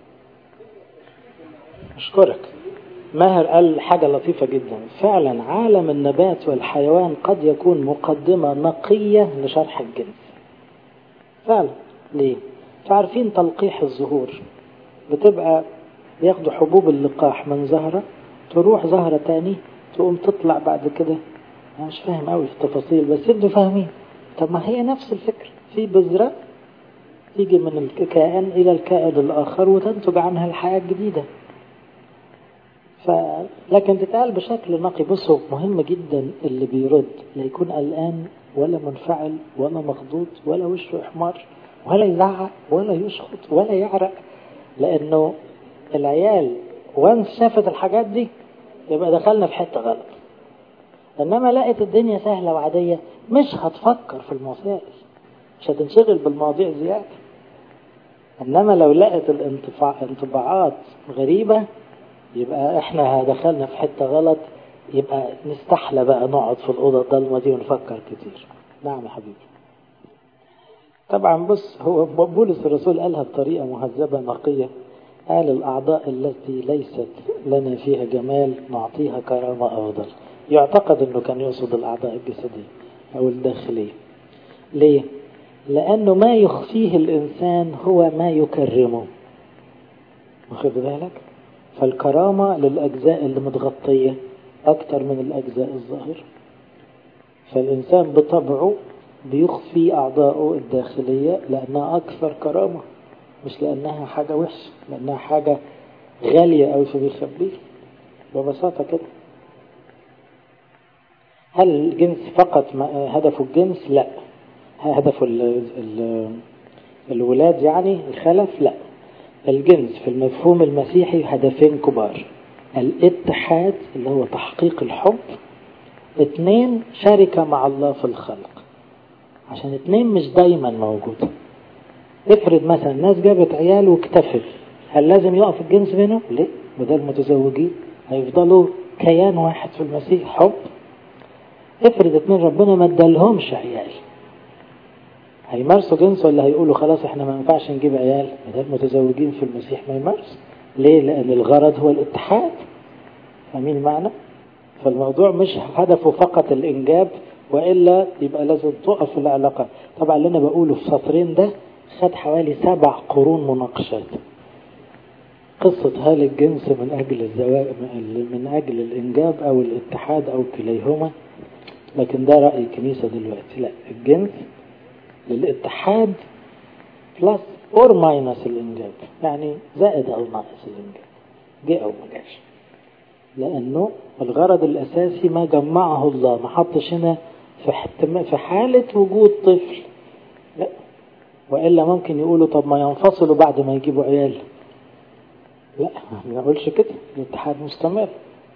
أشكرك. ماهر قال حاجة لطيفة جدا فعلا، عالم النبات والحيوان قد يكون مقدمة نقية لشرح الجنس فعلا. ليه؟ تعرفين تلقيح الزهور بتبقى بياخدوا حبوب اللقاح من زهرة، تروح زهرة تاني تقوم تطلع بعد كده. أنا مش فاهم قوي في التفاصيل بس انتوا فاهمين. طب ما هي نفس الفكرة، في بذرة تيجي من الكائن إلى الكائن الآخر وتنتج عنها الحياة الجديدة. لكن تتقال بشكل نقي. بصوا مهم جدا اللي بيرد لا يكون قلقان ولا منفعل ولا مخضوض ولا وشه احمر ولا يزعق ولا يشخط ولا يعرق، لأنه العيال وانس شافت الحاجات دي يبقى دخلنا في حتة غلط. إنما لقيت الدنيا سهلة وعادية مش هتفكر في المسائل، مش هتنشغل بالمواضيع زيادة. إنما لو لقيت الانطباعات غريبة يبقى احنا دخلنا في حتة غلط، يبقى نستحلى بقى نقعد في الأوضة الضلمة دي ونفكر كتير. نعم يا حبيبي. طبعا بص، هو بولس الرسول قالها بطريقة مهذبة نقية، قال الأعضاء التي ليست لنا فيها جمال نعطيها كرامة أفضل. يعتقد أنه كان يقصد الأعضاء الجسدية أو الداخلية. ليه؟ لأنه ما يخفيه الإنسان هو ما يكرمه. واخد بالك؟ فالكرامة للأجزاء اللي متغطية أكتر من الأجزاء الظاهرة. فالإنسان بطبعه بيخفي أعضاءه الداخلية لأنها أكثر كرامة، مش لأنها حاجة وحشة، لأنها حاجة غالية أو فبيخبيه ببساطة كده. هل الجنس فقط هدفه الجنس؟ لا. هدفه الولاد يعني الخلف؟ لا. الجنس في المفهوم المسيحي هدفين كبار: الاتحاد اللي هو تحقيق الحب، 2 شركة مع الله في الخلق. عشان 2 مش دايما موجود. افرض مثلا الناس جابت عيال واكتفت، هل لازم يقف الجنس بينهم؟ ليه؟ بدل متزوجين هيفضلوا كيان واحد في المسيح حب. افرض 2 ربنا ما ادالهمش عيال، هيمارسوا جنس ولا هيقولوا خلاص احنا ما ينفعش نجيب عيال؟ بدل متزوجين في المسيح ما يمارس. ليه؟ لأن الغرض هو الاتحاد. فاهمين المعنى؟ فالموضوع مش هدفه فقط الإنجاب، وإلا يبقى لازم تقف العلاقة. طبعا اللي أنا بقوله في سطرين ده خد حوالي 7 قرون مناقشات. قصة هل الجنس من أجل الزواج، من أجل الإنجاب أو الاتحاد أو كليهما. لكن ده رأي الكنيسة دلوقتي، لا، الجنس للاتحاد بلس اور ماينس الإنجاب، يعني زائد أو ناقص الإنجاب، جاء أو ما جاش. لأنه الغرض الأساسي ما جمعه الله، ما حطش هنا في حالة وجود طفل، لا. وإلا ممكن يقولوا طب ما ينفصلوا بعد ما يجيبوا عيال. لا، ما نقولش كده، الاتحاد مستمر.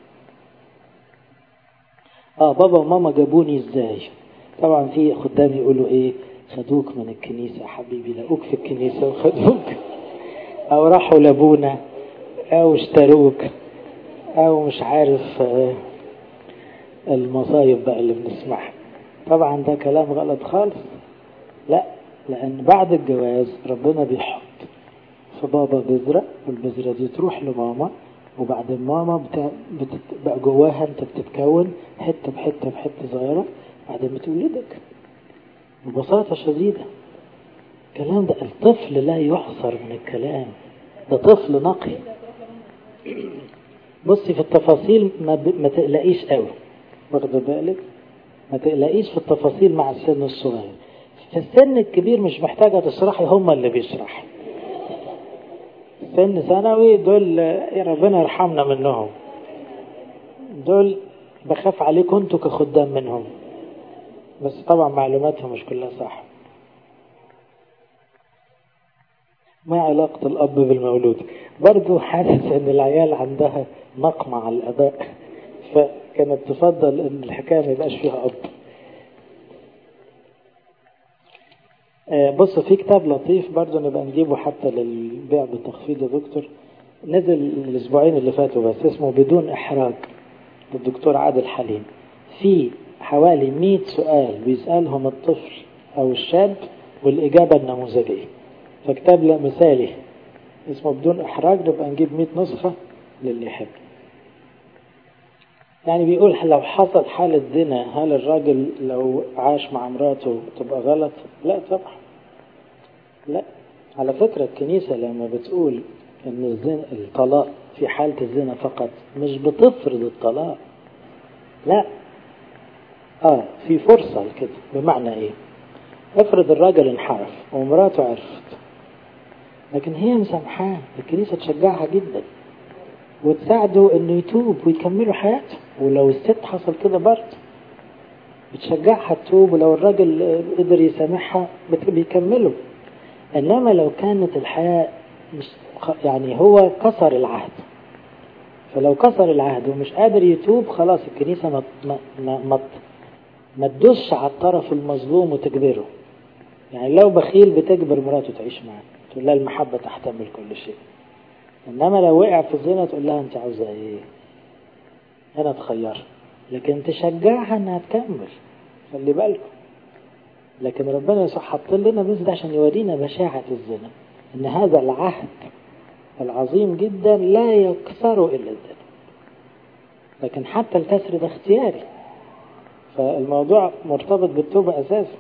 بابا وماما جابوني ازاي؟ طبعا في خدام يقولوا ايه، خدوك من الكنيسة يا حبيبي، لقوك في الكنيسة وخدوك، او راحوا لابونا، او اشتروك، او مش عارف المصايب بقى اللي بنسمعها. طبعا ده كلام غلط خالص. لا، لأن بعد الجواز ربنا بيحط في بابا بذرة، والبذرة دي تروح لماما، وبعدين ماما بقى جواها انت بتتكون حتة بحتة بحتة صغيرة، بعدين بتولدك ببساطة شديدة. الكلام ده الطفل لا يحصر من الكلام، ده طفل نقي. بصي في التفاصيل ما تقلقيش قوي، واخد بالك؟ ما تقلقيش في التفاصيل مع السن الصغير. في السن الكبير مش محتاجة تشرحي، هم اللي بيشرح. سن ثانوي دول ربنا يرحمنا منهم، دول بخاف عليكم انتوا كخدام منهم، بس طبعا معلوماتهم مش كلها صح. ما علاقة الأب بالمولود؟ برضو حاسس ان العيال عندها نقمة على الأباء، فكانت تفضل ان الحكاية ما يبقاش فيها أب. بص في كتاب لطيف برضو نبقى نجيبه حتى للبيع بتخفيض يا دكتور، نزل الأسبوعين اللي فاتوا بس، اسمه بدون إحراج للدكتور عادل حليم. في حوالي 100 سؤال بيسألهم الطفل أو الشاب والإجابة النموذجية، فكتاب لا مثالي اسمه بدون إحراج. نبقى نجيب 100 نسخة للي يحب. يعني بيقول لو حصل حالة زنا هل الراجل لو عاش مع مراته تبقى غلط؟ لا طبعا لا. على فكرة الكنيسة لما بتقول ان الطلاق في حالة الزنا فقط مش بتفرض الطلاق، لا. في فرصة كده. بمعنى ايه؟ افرض الراجل انحرف ومراته عرفت، لكن هي مسامحاه، الكنيسة تشجعها جدا وتساعده انه يتوب ويكملوا حياته. ولو الست حصل كده برضه بتشجعها تتوب، ولو الراجل قدر يسامحها بيكملوا. انما لو كانت الحياة مش يعني هو كسر العهد، فلو كسر العهد ومش قادر يتوب خلاص الكنيسة ما تدوش على الطرف المظلوم وتجبره. يعني لو بخيل بتجبر مراته تعيش معاه، تقول لها المحبة تحتمل كل شيء. انما لو وقع في الزنا تقول لها انت عاوزة ايه، هنا تخير، لكن تشجعها انها تكمل. خلي بالكم. لكن ربنا يسوع حط لنا بس ده عشان يورينا بشاعة الزنا، ان هذا العهد العظيم جدا لا يكسره الا الزنا، لكن حتى الكسر ده اختياري، فالموضوع مرتبط بالتوبة اساسا.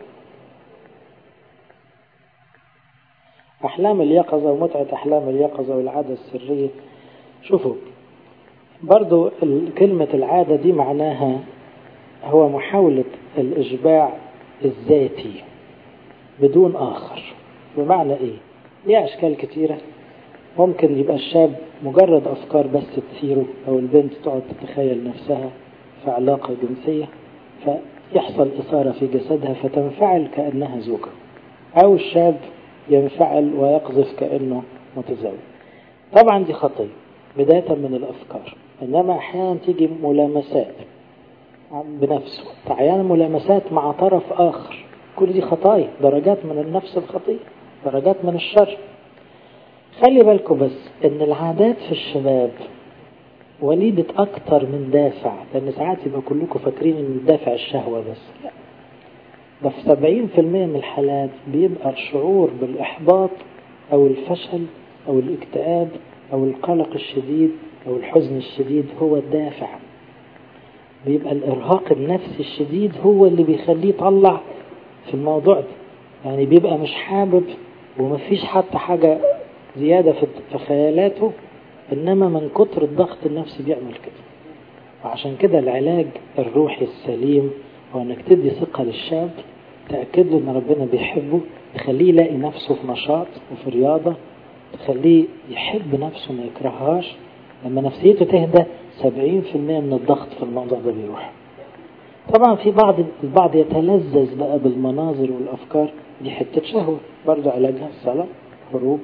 احلام اليقظة ومتعة احلام اليقظة والعادة السرية. شوفوا برضو كلمة العادة دي معناها هو محاولة الإشباع الذاتي بدون آخر. بمعنى إيه؟ ليه أشكال كتيرة. ممكن يبقى الشاب مجرد أفكار بس تثيره، أو البنت تقعد تتخيل نفسها في علاقة جنسية فيحصل إثارة في جسدها فتنفعل كأنها زوجة، أو الشاب ينفعل ويقذف كأنه متزوج. طبعا دي خطية بداية من الأفكار، إنما أحيانا تيجي ملامسات بنفسه، أحيانا ملامسات مع طرف آخر، كل دي خطايا، درجات من النفس الخطية، درجات من الشر. خلي بالكم بس إن العادات في الشباب وليدة أكتر من دافع، لأن ساعات يبقى كلكم فاكرين إن الدافع الشهوة بس، لا، ده في 70% من الحالات بيبقى الشعور بالإحباط أو الفشل أو الاكتئاب أو القلق الشديد أو الحزن الشديد هو الدافع. بيبقى الإرهاق النفسي الشديد هو اللي بيخليه يطلع في الموضوع ده. يعني بيبقى مش حابب ومفيش حتى حاجة زيادة في خيالاته، إنما من كتر الضغط النفسي بيعمل كده. وعشان كده العلاج الروحي السليم هو انك تدي ثقة للشاب، تأكد له ان ربنا بيحبه، تخليه يلاقي نفسه في نشاط وفي رياضة، تخليه يحب نفسه ما يكرههاش. لما نفسيته تهدى 70% من الضغط في الموضوع ده بيروح. طبعا في البعض يتلذذ بقى بالمناظر والأفكار دي، حتة شهوة برضو، علاجها الصلاة، هروب،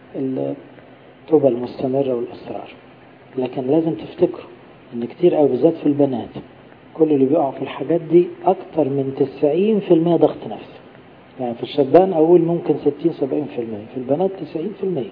التوبة المستمرة والإصرار. لكن لازم تفتكروا ان كتير قوي بالذات في البنات كل اللي بيقعوا في الحاجات دي اكتر من 90% ضغط نفسي. يعني في الشبان اقول ممكن 60-70%، في البنات 90%.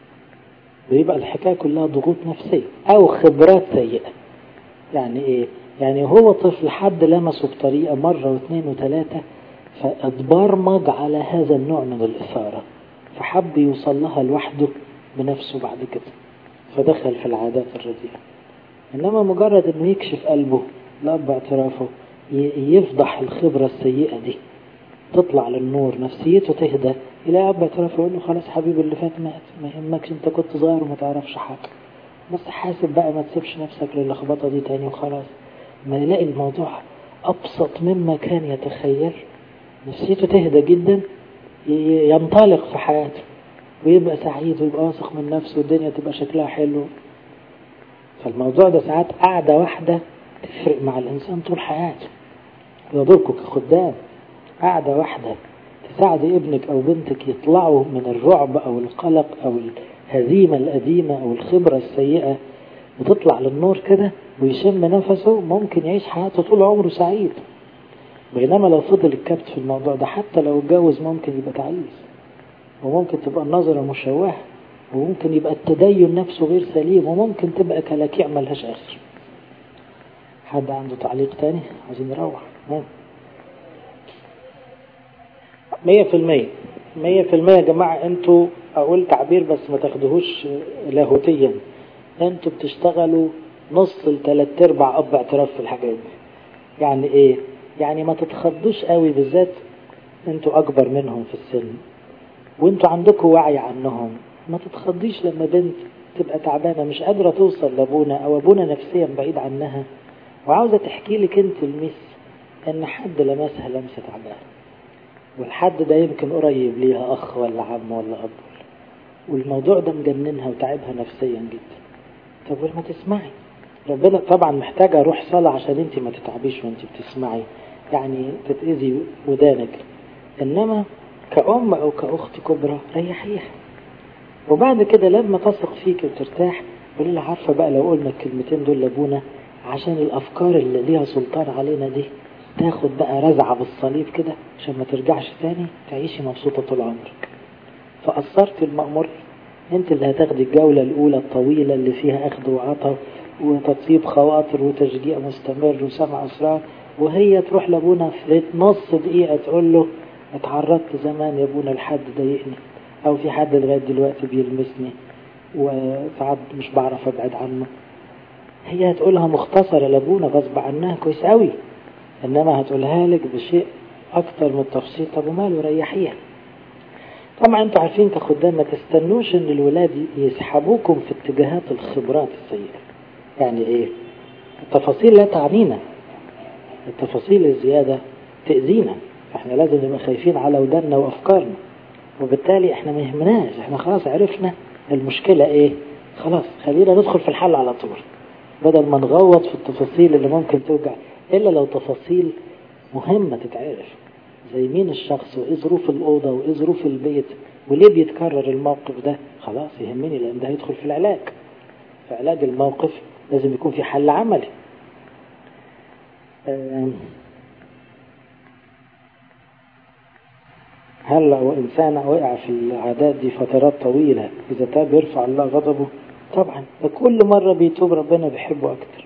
بيبقى الحكاية كلها ضغوط نفسية او خبرات سيئة. يعني ايه؟ يعني هو طفل حد لمسه بطريقة مرة واثنين وثلاثة فاتبرمج على هذا النوع من الإثارة، فحب يوصل لها لوحده بنفسه بعد كده، فدخل في العادات الرديئة. إنما مجرد إنه يكشف قلبه لأب اعترافه يفضح الخبرة السيئة دي، تطلع للنور، نفسيته تهدى، إلى أب اعترافه يقول له خلاص حبيبي اللي فات مات، ما يهمكش، أنت كنت صغير وما تعرفش حاجة، بس حاسب بقى ما تسيبش نفسك للخبطة دي تاني وخلاص. ما يلاقي الموضوع أبسط مما كان يتخيل، نفسيته تهدى جدا، ينطلق في حياته ويبقى سعيد ويبقى واثق من نفسه والدنيا تبقى شكلها حلو. فالموضوع ده ساعات قاعدة واحدة تفرق مع الإنسان طول حياته. يضركوا كخدام قاعدة واحدة تساعد ابنك أو بنتك يطلعوا من الرعب أو القلق أو الهزيمة القديمة أو الخبرة السيئة، وتطلع للنور كده ويشم نفسه، ممكن يعيش حياته طول عمره سعيد. بينما لو فضل الكبت في الموضوع ده حتى لو اتجوز ممكن يبقى تعيس، وممكن تبقى النظرة مشوهة، وممكن يبقى التدين نفسه غير سليم، وممكن تبقى كلاكيع ملهاش آخر. حد عنده تعليق تاني؟ عايزين نروح. 100% يا جماعة، انتوا اقول تعبير بس ما تاخدوهوش لاهوتيا، انتوا بتشتغلوا نص لثلاث ارباع اب اعتراف في الحاجات دي. يعني ايه؟ يعني ما تتخضوش قوي، بالذات انتوا اكبر منهم في السن وانتوا عندكم وعي عنهم. ما تتخضيش لما بنت تبقى تعبانة مش قادرة توصل لابونا، او ابونا نفسيا بعيد عنها وعاوزة تحكي لك انت الميس ان حد لمسها لمسة تعبانة، والحد ده يمكن قريب ليها اخ ولا عم ولا اب، والموضوع ده مجننها وتعبها نفسيا جدا. طب ولما تسمعي ربنا طبعا محتاجة روح صلاة عشان انت ما تتعبيش وانت بتسمعي، يعني تتأذي ودانك. انما كأم او كأخت كبرى ريحيها، وبعد كده لما تثق فيك وترتاح قولي لها عارفة بقى لو قلنا الكلمتين دول لابونا عشان الافكار اللي ليها سلطان علينا دي تاخد بقى رزعة بالصليب كده عشان ما ترجعش تاني، تعيشي مبسوطة طول عمرك. فأثرت المأمور، انت اللي هتاخدي الجولة الأولى الطويلة اللي فيها أخذ وعطا وتطيب خواطر وتشجيع مستمر وسمع أسرار، وهي تروح لابونا في نص دقيقة تقول له اتعرضت زمان يا ابونا لحد ضايقني، أو في حد لغاية دلوقتي بيلمسني وساعات مش بعرف أبعد عنه. هي هتقولها مختصرة لابونا غصب عنها كويس قوي، إنما هتقولها لك بشيء أكتر من التفصيل. طب وماله، ريحيها. طبعا انتوا عارفين كخدام ما تستنوش ان الولاد يسحبوكم في اتجاهات الخبرات السيئة. يعني ايه؟ التفاصيل لا تعنينا، التفاصيل الزيادة تأذينا، فاحنا لازم نبقى خايفين على وداننا وافكارنا، وبالتالي احنا ما يهمناش، احنا خلاص عرفنا المشكلة ايه، خلاص خلينا ندخل في الحل على طول بدل ما نغوط في التفاصيل اللي ممكن توجع، الا لو تفاصيل مهمة تتعرف، زي مين الشخص وايه ظروف الأوضة وايه ظروف البيت وليه بيتكرر الموقف ده، خلاص يهمني لأن ده هيدخل في العلاج. في علاج الموقف لازم يكون في حل عملي. هل لو إنسان وقع في العادات دي فترات طويلة إذا تاب يرفع الله غضبه؟ طبعا، كل مرة بيتوب ربنا بيحبه أكتر،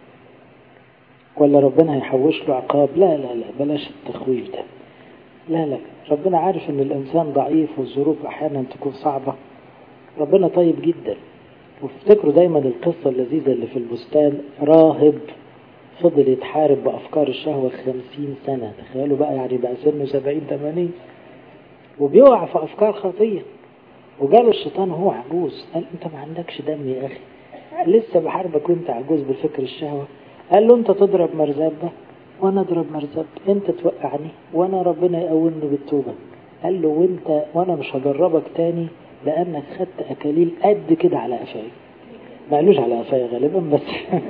ولا ربنا هيحوش له عقاب؟ لا لا لا، بلاش التخويف ده. لا لا، ربنا عارف ان الانسان ضعيف والظروف احيانا تكون صعبة. ربنا طيب جدا. وافتكروا دايما القصة اللذيذة اللي في البستان، راهب فضل يتحارب بأفكار الشهوة 50 سنة، تخيلوا بقى، يعني بقى سنه 70-80 وبيقع في أفكار خطية، وجاله الشيطان وهو عجوز قال انت ما عندكش دم يا أخي، لسه بحاربك وانت عجوز بفكر الشهوة. قال له انت تضرب مرزبة وانا اضرب مرزب، انت توقعني وانا ربنا يقومني بالتوبة. قال له وانا مش هجربك تاني لانك خدت اكاليل قد كده على قفاي. ما قالوش على قفاي غالبا بس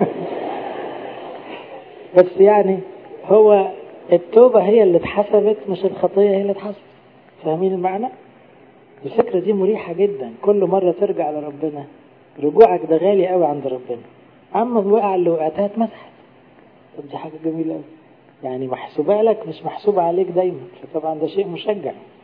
بس يعني هو التوبة هي اللي اتحسبت مش الخطية هي اللي اتحسبت. فاهمين المعنى؟ الفكرة دي مريحة جدا، كل مرة ترجع لربنا رجوعك ده غالي قوي عند ربنا. اما الوقعة اللي وقعتها اتمسحت، طب دي حاجة جميلة قوي، يعني محسوبة لك مش محسوبة عليك دايما، فطبعا ده شيء مشجع.